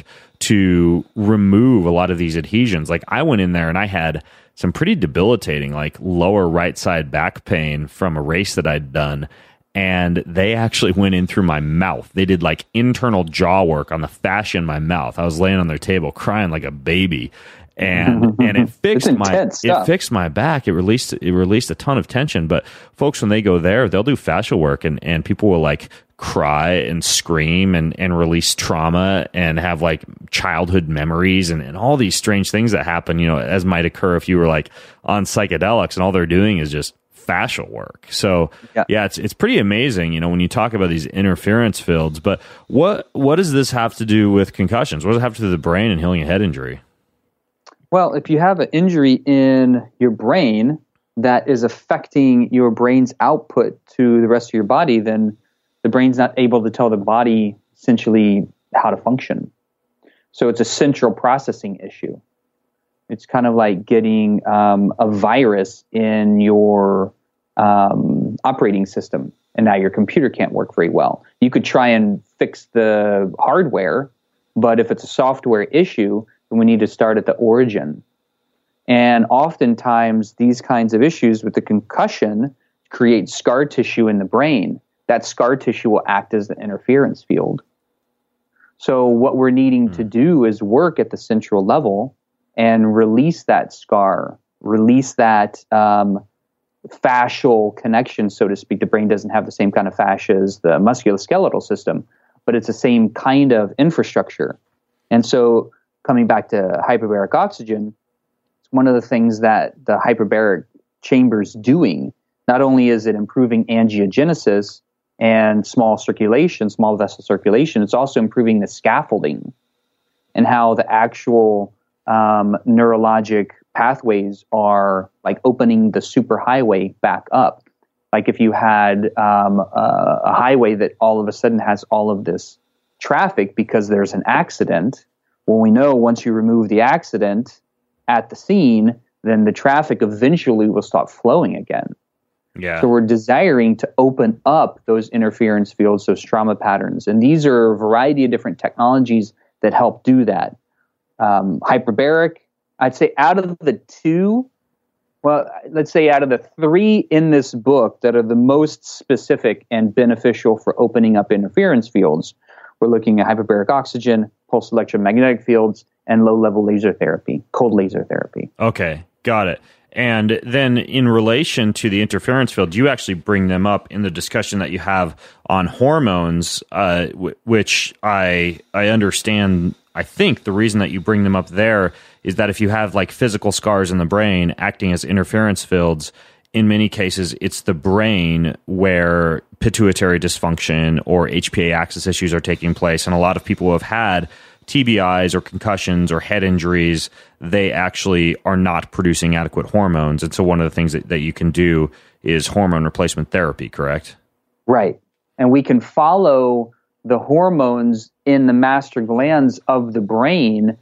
to remove a lot of these adhesions. Like I went in there and I had some pretty debilitating, like lower right side back pain from a race that I'd done. And they actually went in through my mouth. They did like internal jaw work on the fascia in my mouth. I was laying on their table crying like a baby. And and it fixed my it fixed my back. It released it released a ton of tension. But folks, when they go there, they'll do fascial work, and, and people will like cry and scream and, and release trauma and have like childhood memories and, and all these strange things that happen, you know, as might occur if you were like on psychedelics and all they're doing is just fascial work. So yeah. yeah, it's it's pretty amazing, you know, when you talk about these interference fields. But what what does this have to do with concussions? What does it have to do with the brain and healing a head injury? Well, if you have an injury in your brain that is affecting your brain's output to the rest of your body, then the brain's not able to tell the body essentially how to function. So it's a central processing issue. It's kind of like getting um, a virus in your um, operating system, and now your computer can't work very well. You could try and fix the hardware, but if it's a software issue, then we need to start at the origin. And oftentimes, these kinds of issues with the concussion create scar tissue in the brain. That scar tissue will act as the interference field. So what we're needing to do is work at the central level and release that scar, release that um, fascial connection, so to speak. The brain doesn't have the same kind of fascia as the musculoskeletal system, but it's the same kind of infrastructure. And so coming back to hyperbaric oxygen, it's one of the things that the hyperbaric chamber is doing. Not only is it improving angiogenesis and small circulation, small vessel circulation, it's also improving the scaffolding and how the actual Um, neurologic pathways are like opening the superhighway back up. Like if you had um, a, a highway that all of a sudden has all of this traffic because there's an accident, well, we know once you remove the accident at the scene, then the traffic eventually will stop flowing again. Yeah. So we're desiring to open up those interference fields, those trauma patterns. And these are a variety of different technologies that help do that. Um, hyperbaric, I'd say out of the two, well, let's say out of the three in this book that are the most specific and beneficial for opening up interference fields, we're looking at hyperbaric oxygen, pulse electromagnetic fields, and low-level laser therapy, cold laser therapy. Okay, got it. And then in relation to the interference field, you actually bring them up in the discussion that you have on hormones, uh, w- which I I understand. I think the reason that you bring them up there is that if you have like physical scars in the brain acting as interference fields, in many cases, it's the brain where pituitary dysfunction or H P A axis issues are taking place. And a lot of people who have had T B Is or concussions or head injuries, they actually are not producing adequate hormones. And so one of the things that, that you can do is hormone replacement therapy, correct? Right. And we can follow the hormones in the master glands of the brain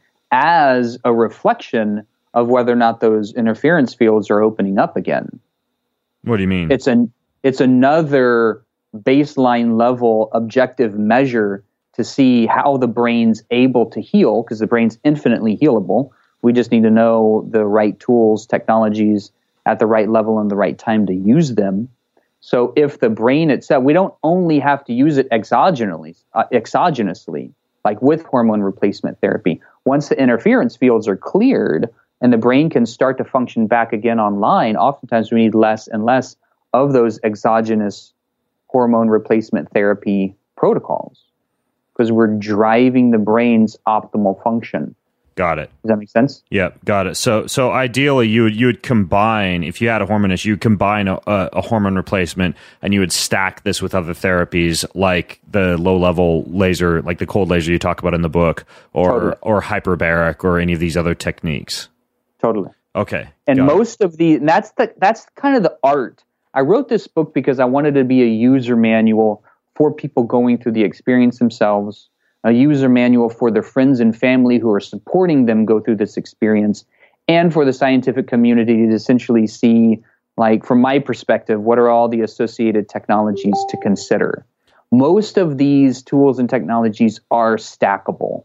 as a reflection of whether or not those interference fields are opening up again. What do you mean? It's an it's another baseline level objective measure to see how the brain's able to heal, because the brain's infinitely healable. We just need to know the right tools, technologies at the right level and the right time to use them. So if the brain itself, we don't only have to use it exogenously, uh, exogenously, like with hormone replacement therapy. Once the interference fields are cleared and the brain can start to function back again online, oftentimes we need less and less of those exogenous hormone replacement therapy protocols because we're driving the brain's optimal function. Got it. Does that make sense? Yeah, got it. So, so ideally, you would you would combine, if you had a hormone issue, you would combine a, a, a hormone replacement, and you would stack this with other therapies like the low level laser, like the cold laser you talk about in the book, or totally. or hyperbaric, or any of these other techniques. Totally. Okay. And most it. of the and that's the that's kind of the art. I wrote this book because I wanted to be a user manual for people going through the experience themselves, a user manual for their friends and family who are supporting them go through this experience, and for the scientific community to essentially see, like, from my perspective, what are all the associated technologies to consider. Most of these tools and technologies are stackable.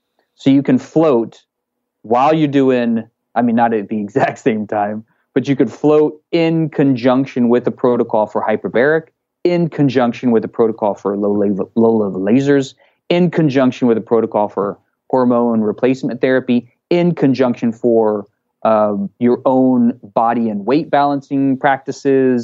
So you can float while you're doing, I mean, not at the exact same time, but you could float in conjunction with a protocol for hyperbaric, in conjunction with a protocol for low-level low-level lasers, in conjunction with a protocol for hormone replacement therapy, in conjunction for um, your own body and weight balancing practices,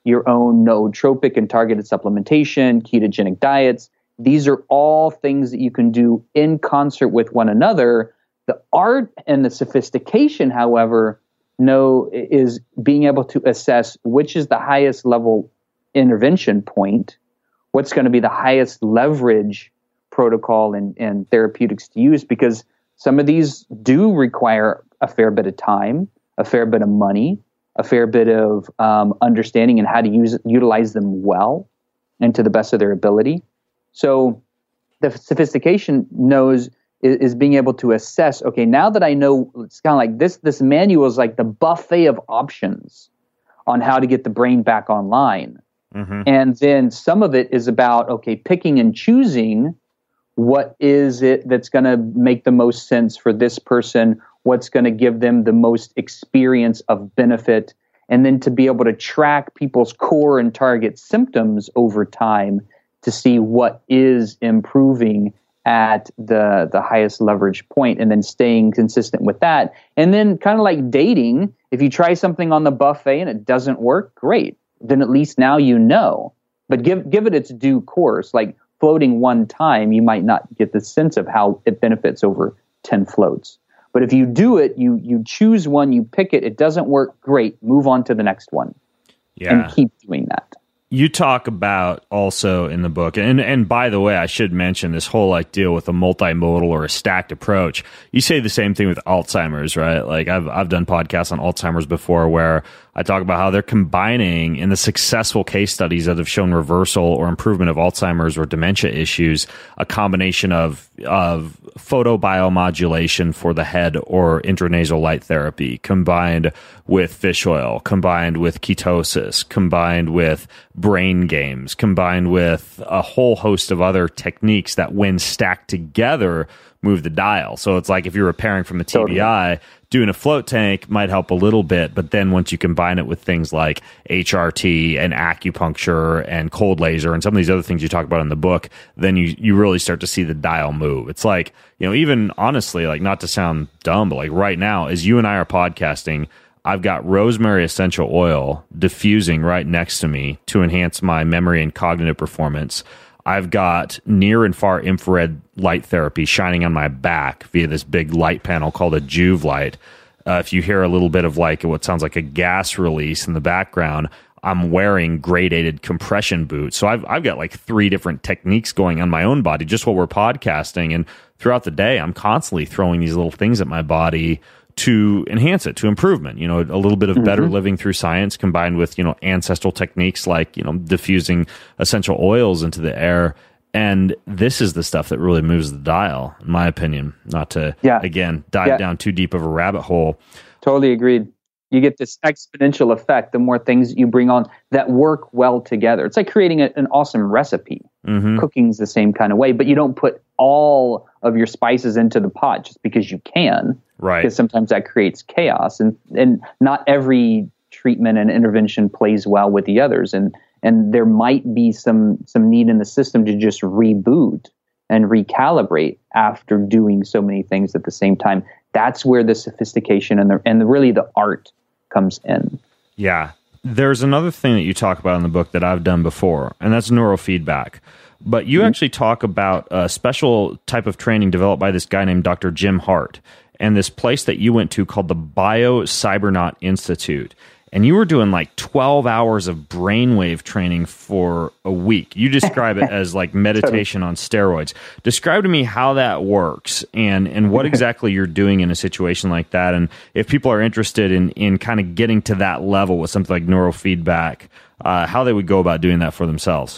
your own nootropic and targeted supplementation, ketogenic diets. These are all things that you can do in concert with one another. The art and the sophistication, however, no, is being able to assess which is the highest level intervention point, what's going to be the highest leverage protocol and, and therapeutics to use, because some of these do require a fair bit of time, a fair bit of money, a fair bit of um, understanding and how to use utilize them well and to the best of their ability. So the sophistication knows is, is being able to assess, okay, now that I know, it's kind of like this, this manual is like the buffet of options on how to get the brain back online. Mm-hmm. And then some of it is about, okay, picking and choosing what is it that's going to make the most sense for this person, what's going to give them the most experience of benefit, and then to be able to track people's core and target symptoms over time to see what is improving at the the highest leverage point, and then staying consistent with that. And then kind of like dating, if you try something on the buffet and it doesn't work, great. Then at least now you know. But give give it its due course. Like floating one time, you might not get the sense of how it benefits over ten floats. But if you do it, you you choose one, you pick it, it doesn't work, great, move on to the next one. Yeah. And keep doing that. You talk about also in the book, and and by the way, I should mention this whole like deal with a multimodal or a stacked approach. You say the same thing with Alzheimer's, right? Like I've I've done podcasts on Alzheimer's before where I talk about how they're combining in the successful case studies that have shown reversal or improvement of Alzheimer's or dementia issues, a combination of of photobiomodulation for the head or intranasal light therapy combined with fish oil, combined with ketosis, combined with brain games, combined with a whole host of other techniques that when stacked together move the dial. So it's like if you're repairing from a T B I, totally. Doing a float tank might help a little bit, but then once you combine it with things like H R T and acupuncture and cold laser and some of these other things you talk about in the book, then you, you really start to see the dial move. It's like, you know, even honestly, like not to sound dumb, but like right now, as you and I are podcasting, I've got rosemary essential oil diffusing right next to me to enhance my memory and cognitive performance. I've got near and far infrared light therapy shining on my back via this big light panel called a Juve light. Uh, if you hear a little bit of like what sounds like a gas release in the background, I'm wearing gradated compression boots. So I've I've got like three different techniques going on my own body just while we're podcasting. And throughout the day, I'm constantly throwing these little things at my body to enhance it, to improvement, you know, a little bit of mm-hmm. better living through science combined with, you know, ancestral techniques like, you know, diffusing essential oils into the air. And this is the stuff that really moves the dial, in my opinion, not to, yeah. again, dive yeah. down too deep of a rabbit hole. Totally agreed. You get this exponential effect the more things you bring on that work well together. It's like creating a, an awesome recipe. Mm-hmm. Cooking's the same kind of way, but you don't put all of your spices into the pot just because you can. Right. Because sometimes that creates chaos, and, and not every treatment and intervention plays well with the others. And, and there might be some, some need in the system to just reboot and recalibrate after doing so many things at the same time. That's where the sophistication and the, and the, really the art comes in. Yeah. There's another thing that you talk about in the book that I've done before, and that's neurofeedback. But you mm-hmm. actually talk about a special type of training developed by this guy named Doctor Jim Hart, and this place that you went to called the Bio-Cybernaut Institute. And you were doing like twelve hours of brainwave training for a week. You describe it as like meditation on steroids. Describe to me how that works and, and what exactly you're doing in a situation like that. And if people are interested in, in kind of getting to that level with something like neurofeedback, uh, how they would go about doing that for themselves.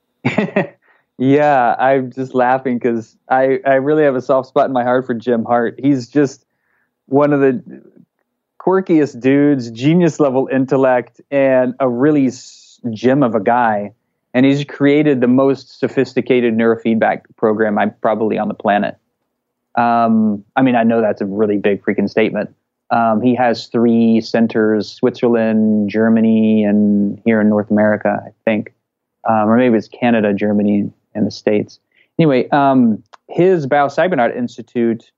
Yeah, I'm just laughing because I, I really have a soft spot in my heart for Jim Hart. He's just one of the quirkiest dudes, genius level intellect, and a really gem of a guy. And he's created the most sophisticated neurofeedback program I'm probably on the planet. Um, I mean, I know that's a really big freaking statement. Um, he has three centers, Switzerland, Germany, and here in North America, I think. Um, or maybe it's Canada, Germany, and the States. Anyway, um, his Bio-Cybernaut Institute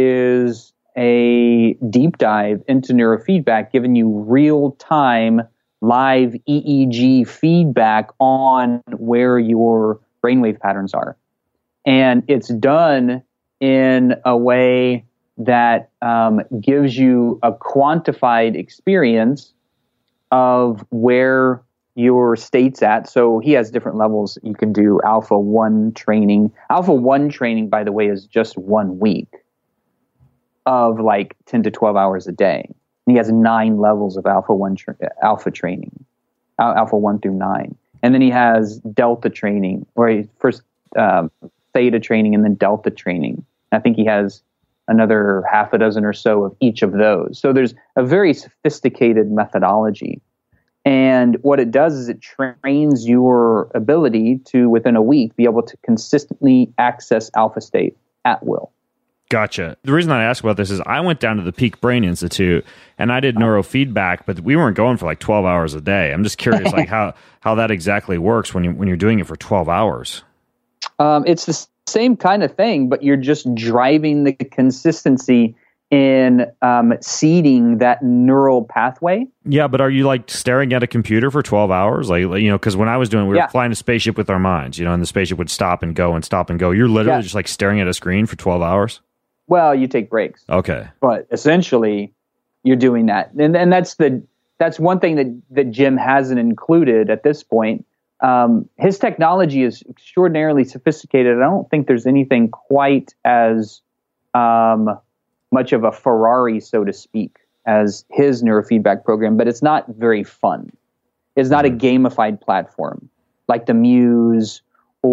is a deep dive into neurofeedback, giving you real-time live E E G feedback on where your brainwave patterns are. And it's done in a way that um, gives you a quantified experience of where your state's at. So he has different levels. You can do alpha one training. Alpha one training, by the way, is just one week of like ten to twelve hours a day. And he has nine levels of alpha one tra- alpha training, alpha one through nine. And then he has delta training, or he first um, theta training and then delta training. I think he has another half a dozen or so of each of those. So there's a very sophisticated methodology. And what it does is it trains your ability to, within a week, be able to consistently access alpha state at will. Gotcha. The reason I asked about this is I went down to the Peak Brain Institute and I did neurofeedback, but we weren't going for like twelve hours a day. I'm just curious, like how, how that exactly works when you when you're doing it for twelve hours. Um, it's the same kind of thing, but you're just driving the consistency in um, seeding that neural pathway. Yeah, but are you like staring at a computer for twelve hours? Like, you know, because when I was doing, we were yeah. flying a spaceship with our minds, you know, and the spaceship would stop and go and stop and go. You're literally yeah. just like staring at a screen for twelve hours? Well, you take breaks. Okay. But essentially, you're doing that. And and that's the that's one thing that, that Jim hasn't included at this point. Um, his technology is extraordinarily sophisticated. I don't think there's anything quite as um, much of a Ferrari, so to speak, as his neurofeedback program, but it's not very fun. It's not a gamified platform like the Muse,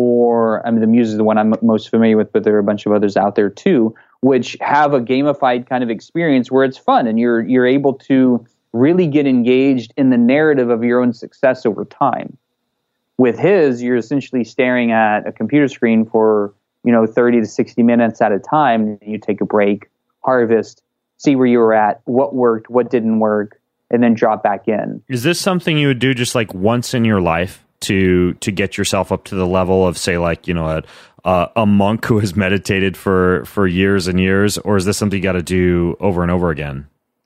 or, I mean, the Muse is the one I'm most familiar with, but there are a bunch of others out there too, which have a gamified kind of experience where it's fun and you're you're able to really get engaged in the narrative of your own success over time. With his, you're essentially staring at a computer screen for, you know, thirty to sixty minutes at a time. You take a break, harvest, see where you were at, what worked, what didn't work, and then drop back in. Is this something you would do just like once in your life to to get yourself up to the level of, say, like, you know, a uh, a monk who has meditated for for years and years, or is this something you got to do over and over again?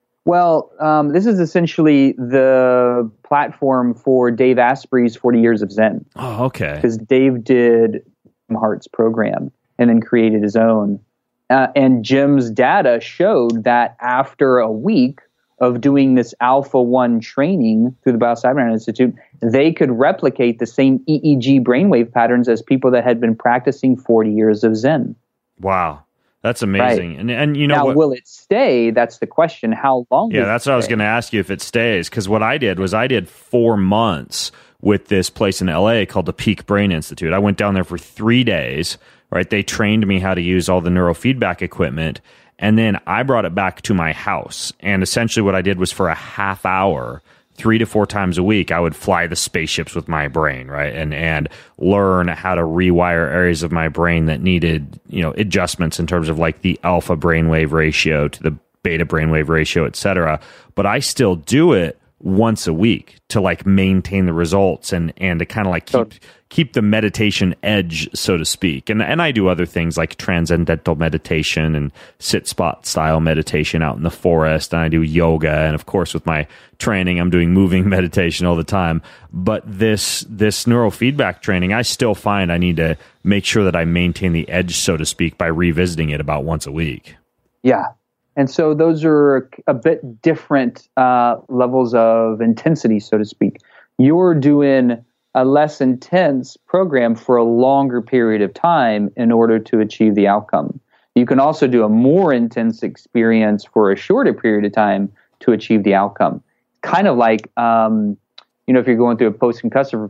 Well, um, this is essentially the platform for Dave Asprey's forty years of Zen. Oh, okay. Because Dave did Jim Hart's program and then created his own. Uh, and Jim's data showed that after a week of doing this Alpha one training through the Biocybernetic Institute, they could replicate the same E E G brainwave patterns as people that had been practicing forty years of Zen. Wow. That's amazing. Right. And and you know now, what, will it stay? That's the question. How long? Yeah, that's what I was going to ask you, if it stays. Because what I did was I did four months with this place in L A called the Peak Brain Institute. I went down there for three days. Right, they trained me how to use all the neurofeedback equipment, and then I brought it back to my house. And essentially, what I did was for a half hour, three to four times a week, I would fly the spaceships with my brain, right, and and learn how to rewire areas of my brain that needed, you know, adjustments in terms of like the alpha brainwave ratio to the beta brainwave ratio, et cetera. But I still do it once a week to like maintain the results and and to kind of like keep keep the meditation edge, so to speak. And and I do other things like transcendental meditation and sit spot style meditation out in the forest, and I do yoga, and of course with my training I'm doing moving meditation all the time. But this this neurofeedback training, I still find I need to make sure that I maintain the edge, so to speak, by revisiting it about once a week. Yeah. And so those are a bit different uh, levels of intensity, so to speak. You're doing a less intense program for a longer period of time in order to achieve the outcome. You can also do a more intense experience for a shorter period of time to achieve the outcome. Kind of like, um, you know, if you're going through a post-concussive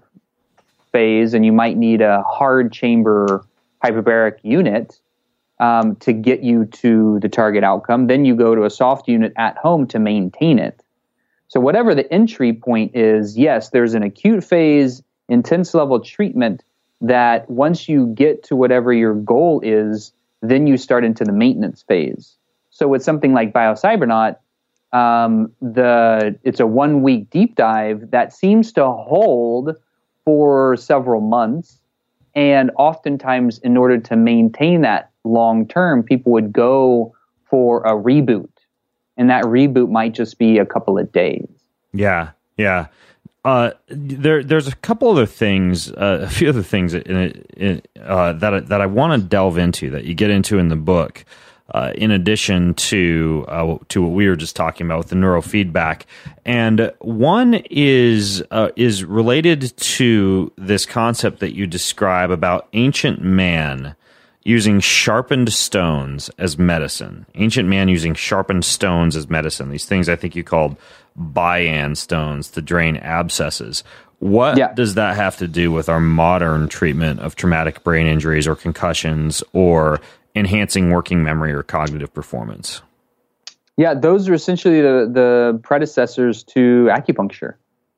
phase and you might need a hard chamber hyperbaric unit, Um, to get you to the target outcome. Then you go to a soft unit at home to maintain it. So whatever the entry point is, yes, there's an acute phase, intense level treatment that once you get to whatever your goal is, then you start into the maintenance phase. So with something like Biocybernaut, um, the it's a one-week deep dive that seems to hold for several months. And oftentimes, in order to maintain that long term, people would go for a reboot, and that reboot might just be a couple of days. Yeah, yeah. Uh, there, there's a couple other things, uh, a few other things in it, in, uh, that I, that I want to delve into that you get into in the book. Uh, in addition to uh, to what we were just talking about with the neurofeedback, and one is uh, is related to this concept that you describe about ancient man using sharpened stones as medicine. Ancient man using sharpened stones as medicine. These things I think you called Bayan stones to drain abscesses. What yeah. does that have to do with our modern treatment of traumatic brain injuries or concussions or enhancing working memory or cognitive performance? Yeah, those are essentially the, the predecessors to acupuncture.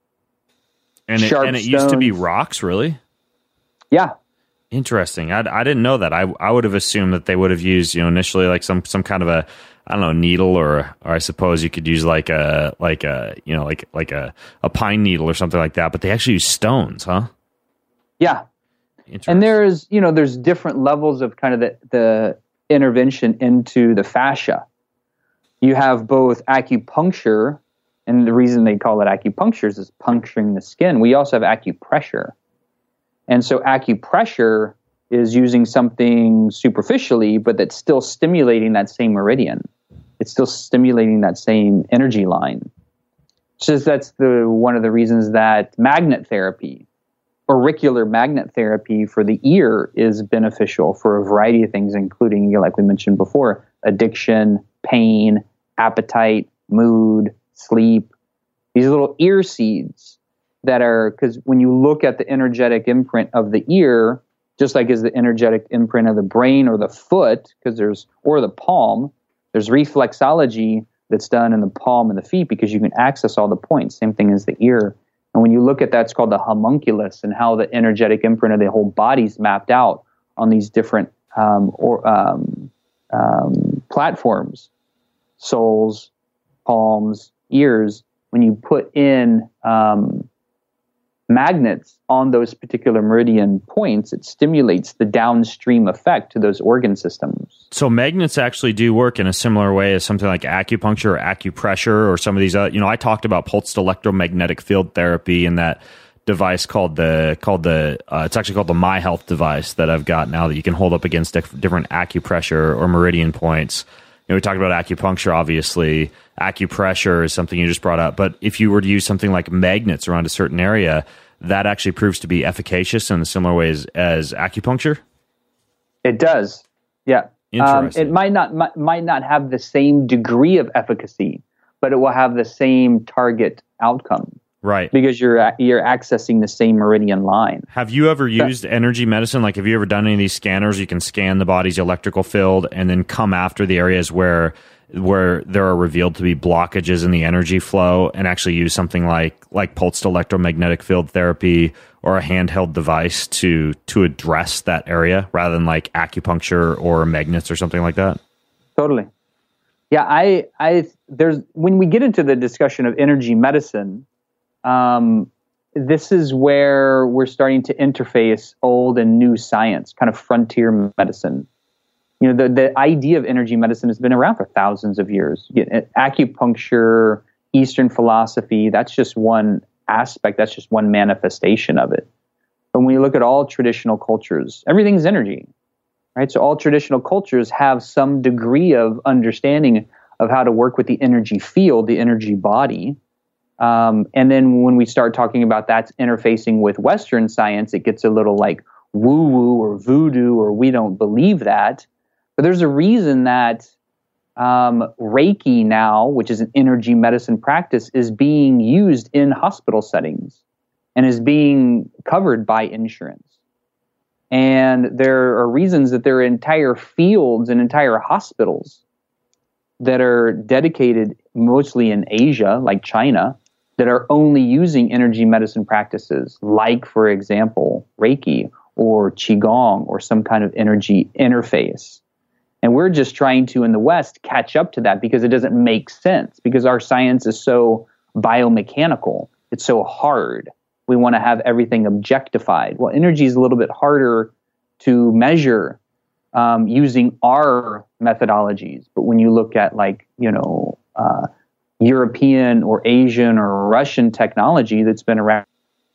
And it, and it used to be rocks, really? Yeah. Interesting. I, I didn't know that. I I would have assumed that they would have used, you know, initially like some, some kind of a, I don't know, needle, or or I suppose you could use like a like a you know like like a, a pine needle or something like that. But they actually use stones, huh? Yeah. And there's, you know, there's different levels of kind of the, the intervention into the fascia. You have both acupuncture, and the reason they call it acupuncture is puncturing the skin. We also have acupressure. And so acupressure is using something superficially, but that's still stimulating that same meridian. It's still stimulating that same energy line. So that's the one of the reasons that magnet therapy, auricular magnet therapy for the ear, is beneficial for a variety of things, including, you know, like we mentioned before, addiction, pain, appetite, mood, sleep. These little ear seeds that are, because when you look at the energetic imprint of the ear, just like as the energetic imprint of the brain or the foot, because there's, or the palm, there's reflexology that's done in the palm and the feet because you can access all the points. Same thing as the ear. And when you look at that, it's called the homunculus, and how the energetic imprint of the whole body's mapped out on these different um, or um, um, platforms, soles, palms, ears. When you put in um, magnets on those particular meridian points, it stimulates the downstream effect to those organ systems. So magnets actually do work in a similar way as something like acupuncture or acupressure or some of these other, you know, I talked about pulsed electromagnetic field therapy and that device called the, called the, uh, it's actually called the My Health device that I've got now that you can hold up against diff- different acupressure or meridian points. You know, we talked about acupuncture, obviously. Acupressure is something you just brought up. But if you were to use something like magnets around a certain area, that actually proves to be efficacious in a similar way as, as acupuncture? It does, yeah. Interesting. Um, it might not might, might not have the same degree of efficacy, but it will have the same target outcome. Right. Because you're you're accessing the same meridian line. Have you ever used energy medicine? Like, have you ever done any of these scanners? You can scan the body's electrical field and then come after the areas where where there are revealed to be blockages in the energy flow and actually use something like like pulsed electromagnetic field therapy or a handheld device to to address that area rather than like acupuncture or magnets or something like that? Totally. Yeah, I I there's when we get into the discussion of energy medicine, um, this is where we're starting to interface old and new science, kind of frontier medicine. You know, the, the idea of energy medicine has been around for thousands of years. Acupuncture, Eastern philosophy, that's just one aspect, that's just one manifestation of it. But when you look at all traditional cultures, everything's energy, right? So all traditional cultures have some degree of understanding of how to work with the energy field, the energy body. Um, and then when we start talking about that's interfacing with Western science, it gets a little like woo-woo or voodoo, or we don't believe that. But there's a reason that um, Reiki now, which is an energy medicine practice, is being used in hospital settings and is being covered by insurance. And there are reasons that there are entire fields and entire hospitals that are dedicated mostly in Asia, like China, that are only using energy medicine practices, like, for example, Reiki or Qigong or some kind of energy interface. And we're just trying to, in the West, catch up to that because it doesn't make sense, because our science is so biomechanical. It's so hard. We want to have everything objectified. Well, energy is a little bit harder to measure um, using our methodologies. But when you look at, like, you know, uh, European or Asian or Russian technology that's been around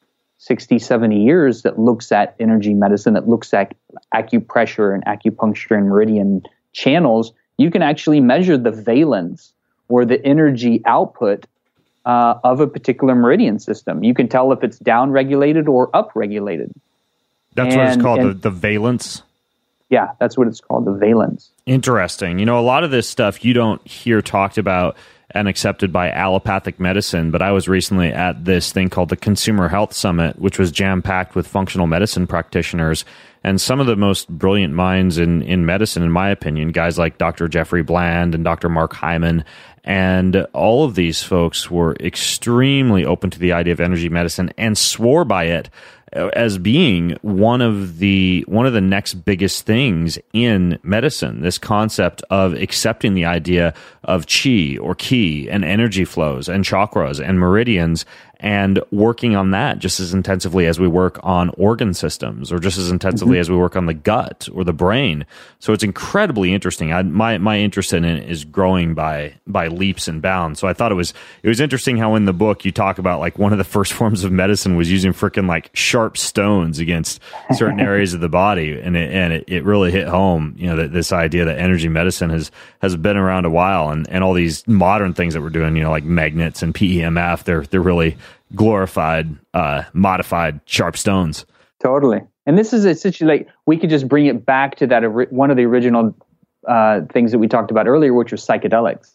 sixty, seventy years that looks at energy medicine, that looks at acupressure and acupuncture and meridian channels. You can actually measure the valence or the energy output uh, of a particular meridian system. You can tell if it's down-regulated or up-regulated. That's and, what it's called, and, the, the valence? Yeah, that's what it's called, the valence. Interesting. You know, a lot of this stuff you don't hear talked about and accepted by allopathic medicine, but I was recently at this thing called the Consumer Health Summit, which was jam-packed with functional medicine practitioners, and some of the most brilliant minds in, in medicine, in my opinion, guys like Doctor Jeffrey Bland and Doctor Mark Hyman, and all of these folks were extremely open to the idea of energy medicine and swore by it as being one of the one of the next biggest things in medicine. This concept of accepting the idea of chi or ki and energy flows and chakras and meridians, and working on that just as intensively as we work on organ systems, or just as intensively mm-hmm. as we work on the gut or the brain. So it's incredibly interesting. I, my my interest in it is growing by by leaps and bounds. So I thought it was it was interesting how in the book you talk about like one of the first forms of medicine was using freaking like sharp stones against certain areas of the body, and it, and it, it really hit home. You know, that this idea that energy medicine has has been around a while, and, and all these modern things that we're doing, you know, like magnets and P E M F, they're they're really glorified, uh, modified sharp stones. Totally. And this is essentially like, we could just bring it back to that, one of the original uh, things that we talked about earlier, which was psychedelics.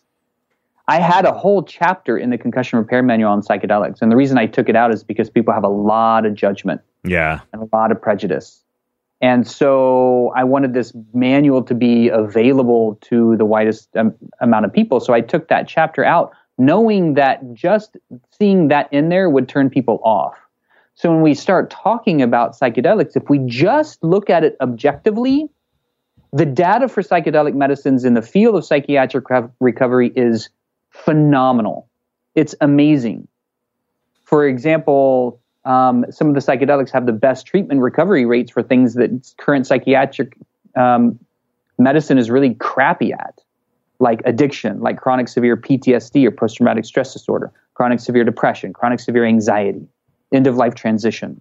I had a whole chapter in the Concussion Repair Manual on psychedelics. And the reason I took it out is because people have a lot of judgment. Yeah. And a lot of prejudice. And so I wanted this manual to be available to the widest um, amount of people. So I took that chapter out, knowing that just seeing that in there would turn people off. So when we start talking about psychedelics, if we just look at it objectively, the data for psychedelic medicines in the field of psychiatric recovery is phenomenal. It's amazing. For example, um, some of the psychedelics have the best treatment recovery rates for things that current psychiatric um, medicine is really crappy at, like addiction, like chronic severe P T S D or post-traumatic stress disorder, chronic severe depression, chronic severe anxiety, end-of-life transition.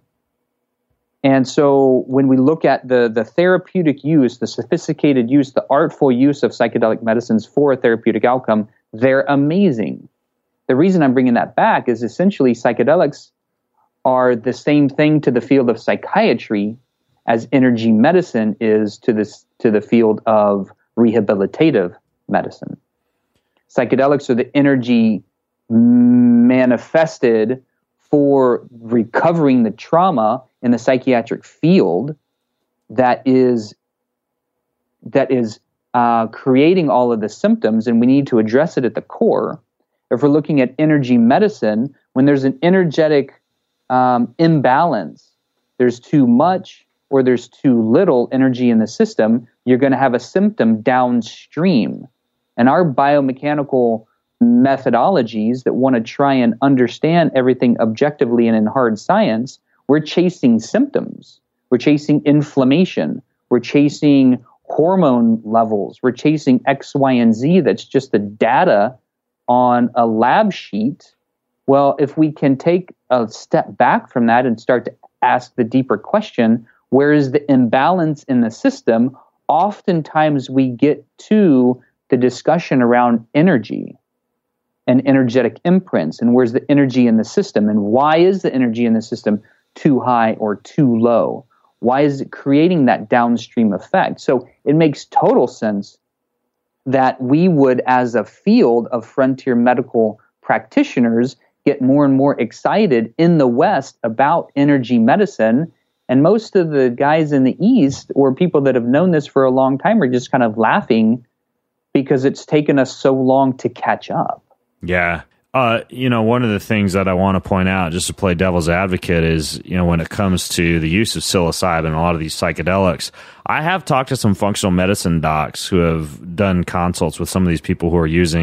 And so when we look at the, the therapeutic use, the sophisticated use, the artful use of psychedelic medicines for a therapeutic outcome, they're amazing. The reason I'm bringing that back is essentially psychedelics are the same thing to the field of psychiatry as energy medicine is to this to the field of rehabilitative medicine. Psychedelics are the energy manifested for recovering the trauma in the psychiatric field that is that is uh, creating all of the symptoms, and we need to address it at the core. If we're looking at energy medicine, when there's an energetic um, imbalance, there's too much or there's too little energy in the system, you're going to have a symptom downstream. And our biomechanical methodologies that want to try and understand everything objectively and in hard science, we're chasing symptoms. We're chasing inflammation. We're chasing hormone levels. We're chasing X, Y, and Z. That's just the data on a lab sheet. Well, if we can take a step back from that and start to ask the deeper question, where is the imbalance in the system? Oftentimes we get to the discussion around energy and energetic imprints, and where's the energy in the system, and why is the energy in the system too high or too low? Why is it creating that downstream effect? So it makes total sense that we would, as a field of frontier medical practitioners, get more and more excited in the West about energy medicine. And most of the guys in the East, or people that have known this for a long time, are just kind of laughing because it's taken us so long to catch up. Yeah. Uh, you know, one of the things that I want to point out, just to play devil's advocate, is, you know, when it comes to the use of psilocybin and a lot of these psychedelics, I have talked to some functional medicine docs who have done consults with some of these people who are using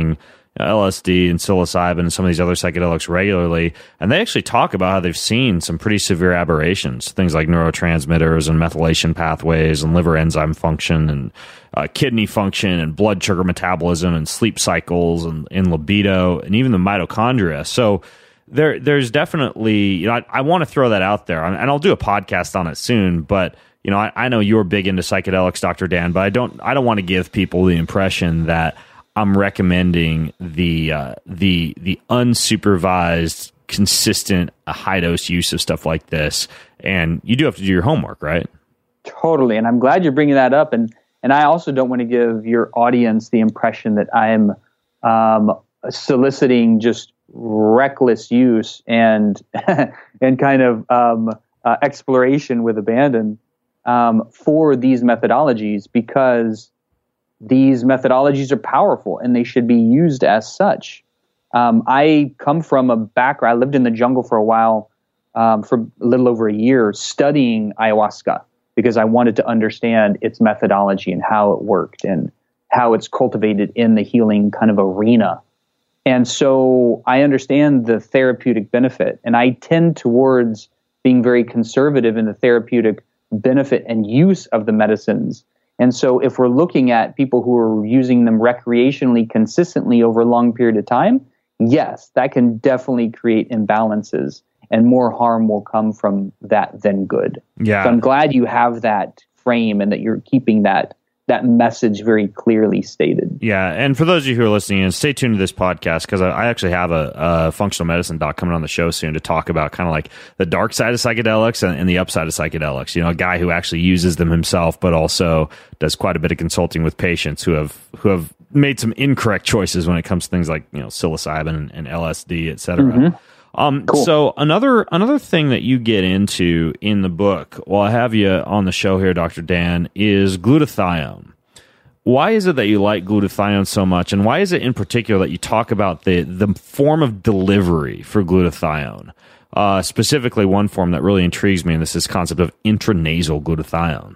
L S D and psilocybin and some of these other psychedelics regularly, and they actually talk about how they've seen some pretty severe aberrations, things like neurotransmitters and methylation pathways and liver enzyme function and uh, kidney function and blood sugar metabolism and sleep cycles and, and libido and even the mitochondria. So there, there's definitely, you know, I, I want to throw that out there, and I'll do a podcast on it soon, but you know, I, I know you're big into psychedelics, Doctor Dan, but I don't, I don't want to give people the impression that I'm recommending the uh, the the unsupervised, consistent, uh, high dose use of stuff like this. And you do have to do your homework, right? Totally, and I'm glad you're bringing that up. And and I also don't want to give your audience the impression that I'm um, soliciting just reckless use and and kind of um, uh, exploration with abandon um, for these methodologies, because these methodologies are powerful and they should be used as such. Um, I come from a background, I lived in the jungle for a while, um, for a little over a year, studying ayahuasca because I wanted to understand its methodology and how it worked and how it's cultivated in the healing kind of arena. And so I understand the therapeutic benefit, and I tend towards being very conservative in the therapeutic benefit and use of the medicines. And so if we're looking at people who are using them recreationally consistently over a long period of time, yes, that can definitely create imbalances, and more harm will come from that than good. Yeah. So I'm glad you have that frame and that you're keeping that that message very clearly stated. Yeah, and for those of you who are listening in, stay tuned to this podcast, because I, I actually have a, a functional medicine doc coming on the show soon to talk about kind of like the dark side of psychedelics and, and the upside of psychedelics. You know, a guy who actually uses them himself, but also does quite a bit of consulting with patients who have who have made some incorrect choices when it comes to things like, you know, psilocybin and, and L S D, et cetera. Mm-hmm. Um, cool. So another another thing that you get into in the book, while I have you on the show here, Doctor Dan, is glutathione. Why is it that you like glutathione so much, and why is it in particular that you talk about the the form of delivery for glutathione? Uh, specifically, one form that really intrigues me, and this is the concept of intranasal glutathione.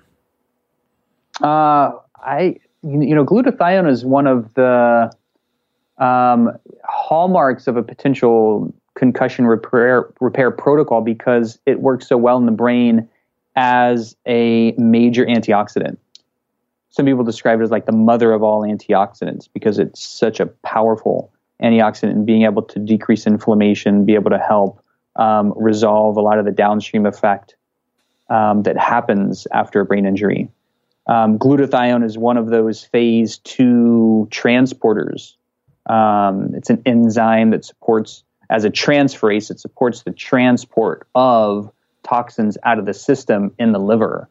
Uh, I you know, glutathione is one of the um, hallmarks of a potential concussion repair repair protocol because it works so well in the brain as a major antioxidant. Some people describe it as like the mother of all antioxidants because it's such a powerful antioxidant in being able to decrease inflammation, be able to help um, resolve a lot of the downstream effect um, that happens after a brain injury. Um, glutathione is one of those phase two transporters. Um, it's an enzyme that supports, as a transferase, it supports the transport of toxins out of the system in the liver.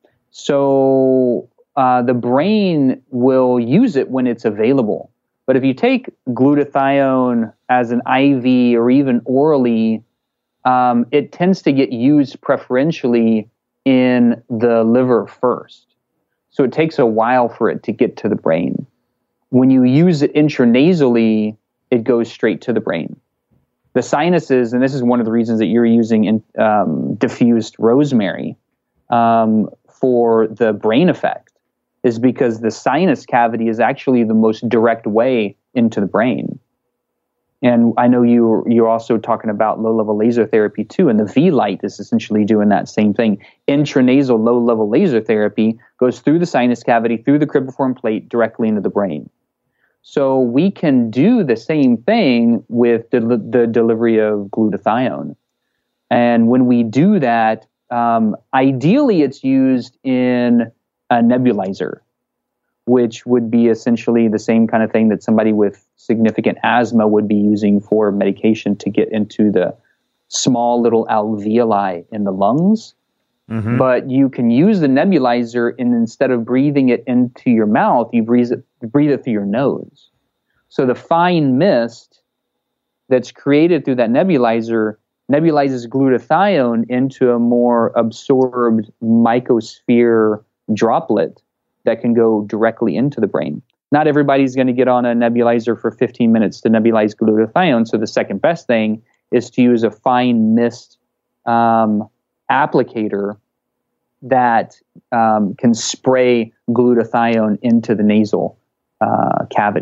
So uh, the brain will use it when it's available. But if you take glutathione as an I V or even orally, um, it tends to get used preferentially in the liver first. So it takes a while for it to get to the brain. When you use it intranasally, it goes straight to the brain. The sinuses, and this is one of the reasons that you're using in, um, diffused rosemary um, for the brain effect, is because the sinus cavity is actually the most direct way into the brain. And I know you, you're also talking about low-level laser therapy too, and the V-Light is essentially doing that same thing. Intranasal low-level laser therapy goes through the sinus cavity, through the cribriform plate, directly into the brain. So we can do the same thing with the, the delivery of glutathione. And when we do that, um, ideally it's used in a nebulizer, which would be essentially the same kind of thing that somebody with significant asthma would be using for medication to get into the small little alveoli in the lungs. Mm-hmm. But you can use the nebulizer, and instead of breathing it into your mouth, you breathe it, breathe it through your nose. So the fine mist that's created through that nebulizer nebulizes glutathione into a more absorbed mycosphere droplet that can go directly into the brain. Not everybody's going to get on a nebulizer for fifteen minutes to nebulize glutathione, so the second best thing is to use a fine mist um, applicator that um, can spray glutathione into the nasal uh, cavity.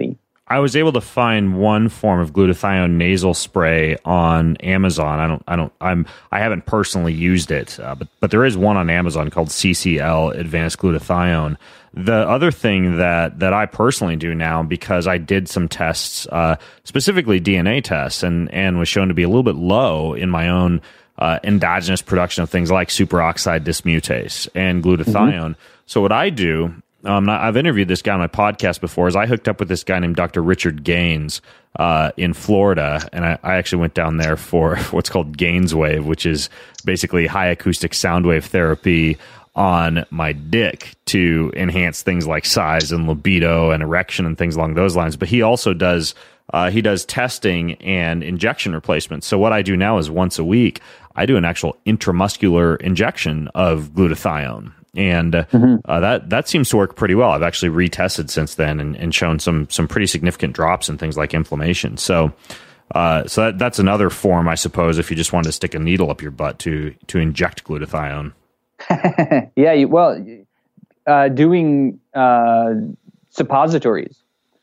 I was able to find one form of glutathione nasal spray on Amazon. I don't, I don't, I'm, I haven't personally used it, uh, but but there is one on Amazon called C C L Advanced Glutathione. The other thing that that I personally do now, because I did some tests, uh, specifically D N A tests, and and was shown to be a little bit low in my own uh, endogenous production of things like superoxide dismutase and glutathione. Mm-hmm. So what I do. Um, I've interviewed this guy on my podcast before. Is I hooked up with this guy named Doctor Richard Gaines uh, in Florida, and I, I actually went down there for what's called Gaines Wave, which is basically high acoustic sound wave therapy on my dick to enhance things like size and libido and erection and things along those lines. But he also does uh, he does testing and injection replacements. So what I do now is once a week, I do an actual intramuscular injection of glutathione. And uh, mm-hmm. uh, that that seems to work pretty well. I've actually retested since then and, and shown some some pretty significant drops in things like inflammation. So, uh, so that, that's another form, I suppose, if you just wanted to stick a needle up your butt to to inject glutathione. yeah, you, well, uh, doing uh, suppositories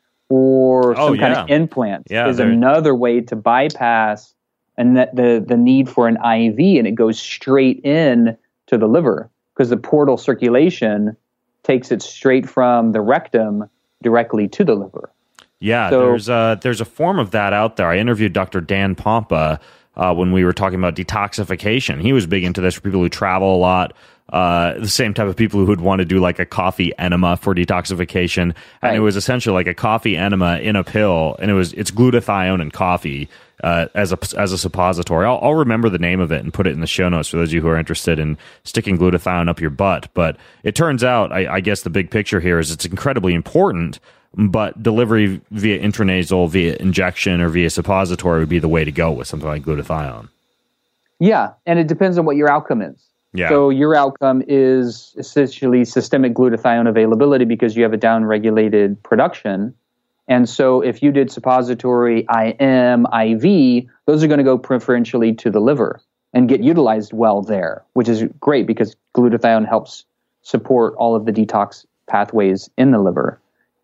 or some oh, yeah. kind of implant yeah, is another way to bypass and the, the the need for an I V, and it goes straight in to the liver. Because the portal circulation takes it straight from the rectum directly to the liver. Yeah, so, there's a, there's a form of that out there. I interviewed Doctor Dan Pompa uh, when we were talking about detoxification. He was big into this for people who travel a lot. Uh, the same type of people who would want to do like a coffee enema for detoxification. And right. It was essentially like a coffee enema in a pill, and it was it's glutathione and coffee uh, as a as a suppository. I'll, I'll remember the name of it and put it in the show notes for those of you who are interested in sticking glutathione up your butt. But it turns out, I, I guess the big picture here is it's incredibly important, but delivery via intranasal, via injection, or via suppository would be the way to go with something like glutathione. Yeah, and it depends on what your outcome is. Yeah. So your outcome is essentially systemic glutathione availability because you have a downregulated production. And so if you did suppository, I M, I V, those are going to go preferentially to the liver and get utilized well there, which is great because glutathione helps support all of the detox pathways in the liver.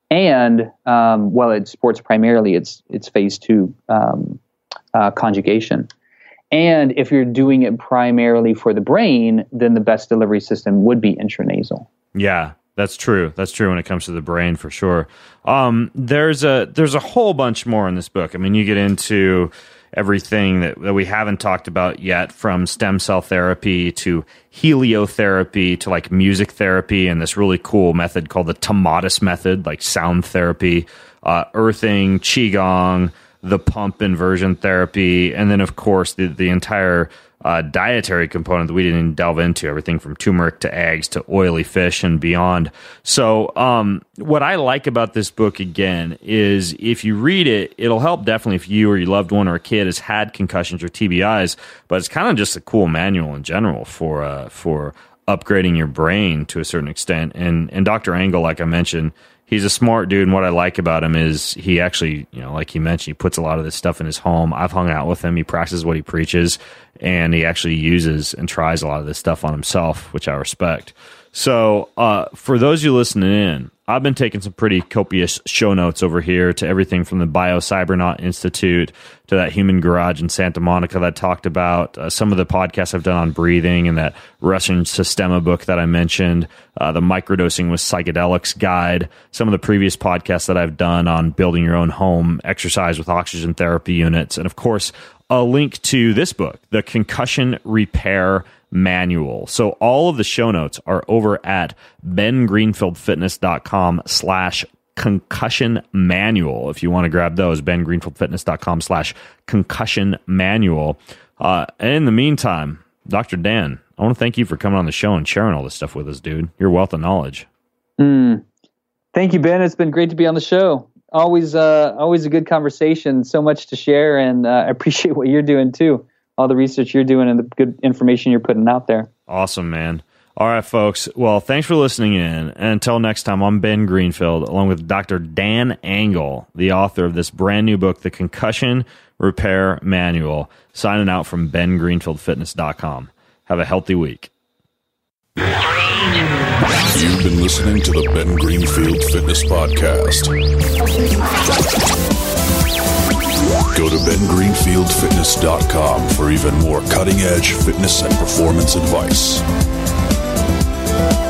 And, um, well, it supports primarily its, its phase two um, uh, conjugation. And if you're doing it primarily for the brain, then the best delivery system would be intranasal. Yeah, that's true. That's true when it comes to the brain, for sure. Um, there's a there's a whole bunch more in this book. I mean, you get into everything that, that we haven't talked about yet, from stem cell therapy to heliotherapy to like music therapy and this really cool method called the Tomatis method, like sound therapy, uh, earthing, qigong, the pump inversion therapy, and then, of course, the, the entire uh, dietary component that we didn't even delve into, everything from turmeric to eggs to oily fish and beyond. So um, what I like about this book, again, is if you read it, it'll help definitely if you or your loved one or a kid has had concussions or T B Is, but it's kind of just a cool manual in general for uh, for upgrading your brain to a certain extent. And, and Doctor Engel, like I mentioned, he's a smart dude, and what I like about him is he actually, you know, like he mentioned, he puts a lot of this stuff in his home. I've hung out with him. He practices what he preaches, and he actually uses and tries a lot of this stuff on himself, which I respect. So uh, for those of you listening in, I've been taking some pretty copious show notes over here to everything from the BioCybernaut Institute to that Human Garage in Santa Monica that I talked about, uh, some of the podcasts I've done on breathing, and that Russian Systema book that I mentioned, uh, the Microdosing with Psychedelics guide, some of the previous podcasts that I've done on building your own home exercise with oxygen therapy units, and of course, a link to this book, The Concussion Repair Manual. So all of the show notes are over at bengreenfieldfitness.com slash concussion manual. If you want to grab those, bengreenfieldfitness.com slash concussion manual. Uh, and in the meantime, Doctor Dan, I want to thank you for coming on the show and sharing all this stuff with us, dude. Your wealth of knowledge. Mm. Thank you, Ben. It's been great to be on the show. Always, uh, always a good conversation. So much to share, and uh, I appreciate what you're doing too. All the research you're doing and the good information you're putting out there. Awesome, man. All right, folks. Well, thanks for listening in. And until next time, I'm Ben Greenfield, along with Doctor Dan Engel, the author of this brand new book, The Concussion Repair Manual, signing out from ben greenfield fitness dot com. Have a healthy week. You You've been listening to the Ben Greenfield Fitness Podcast. Go to ben greenfield fitness dot com for even more cutting-edge fitness and performance advice.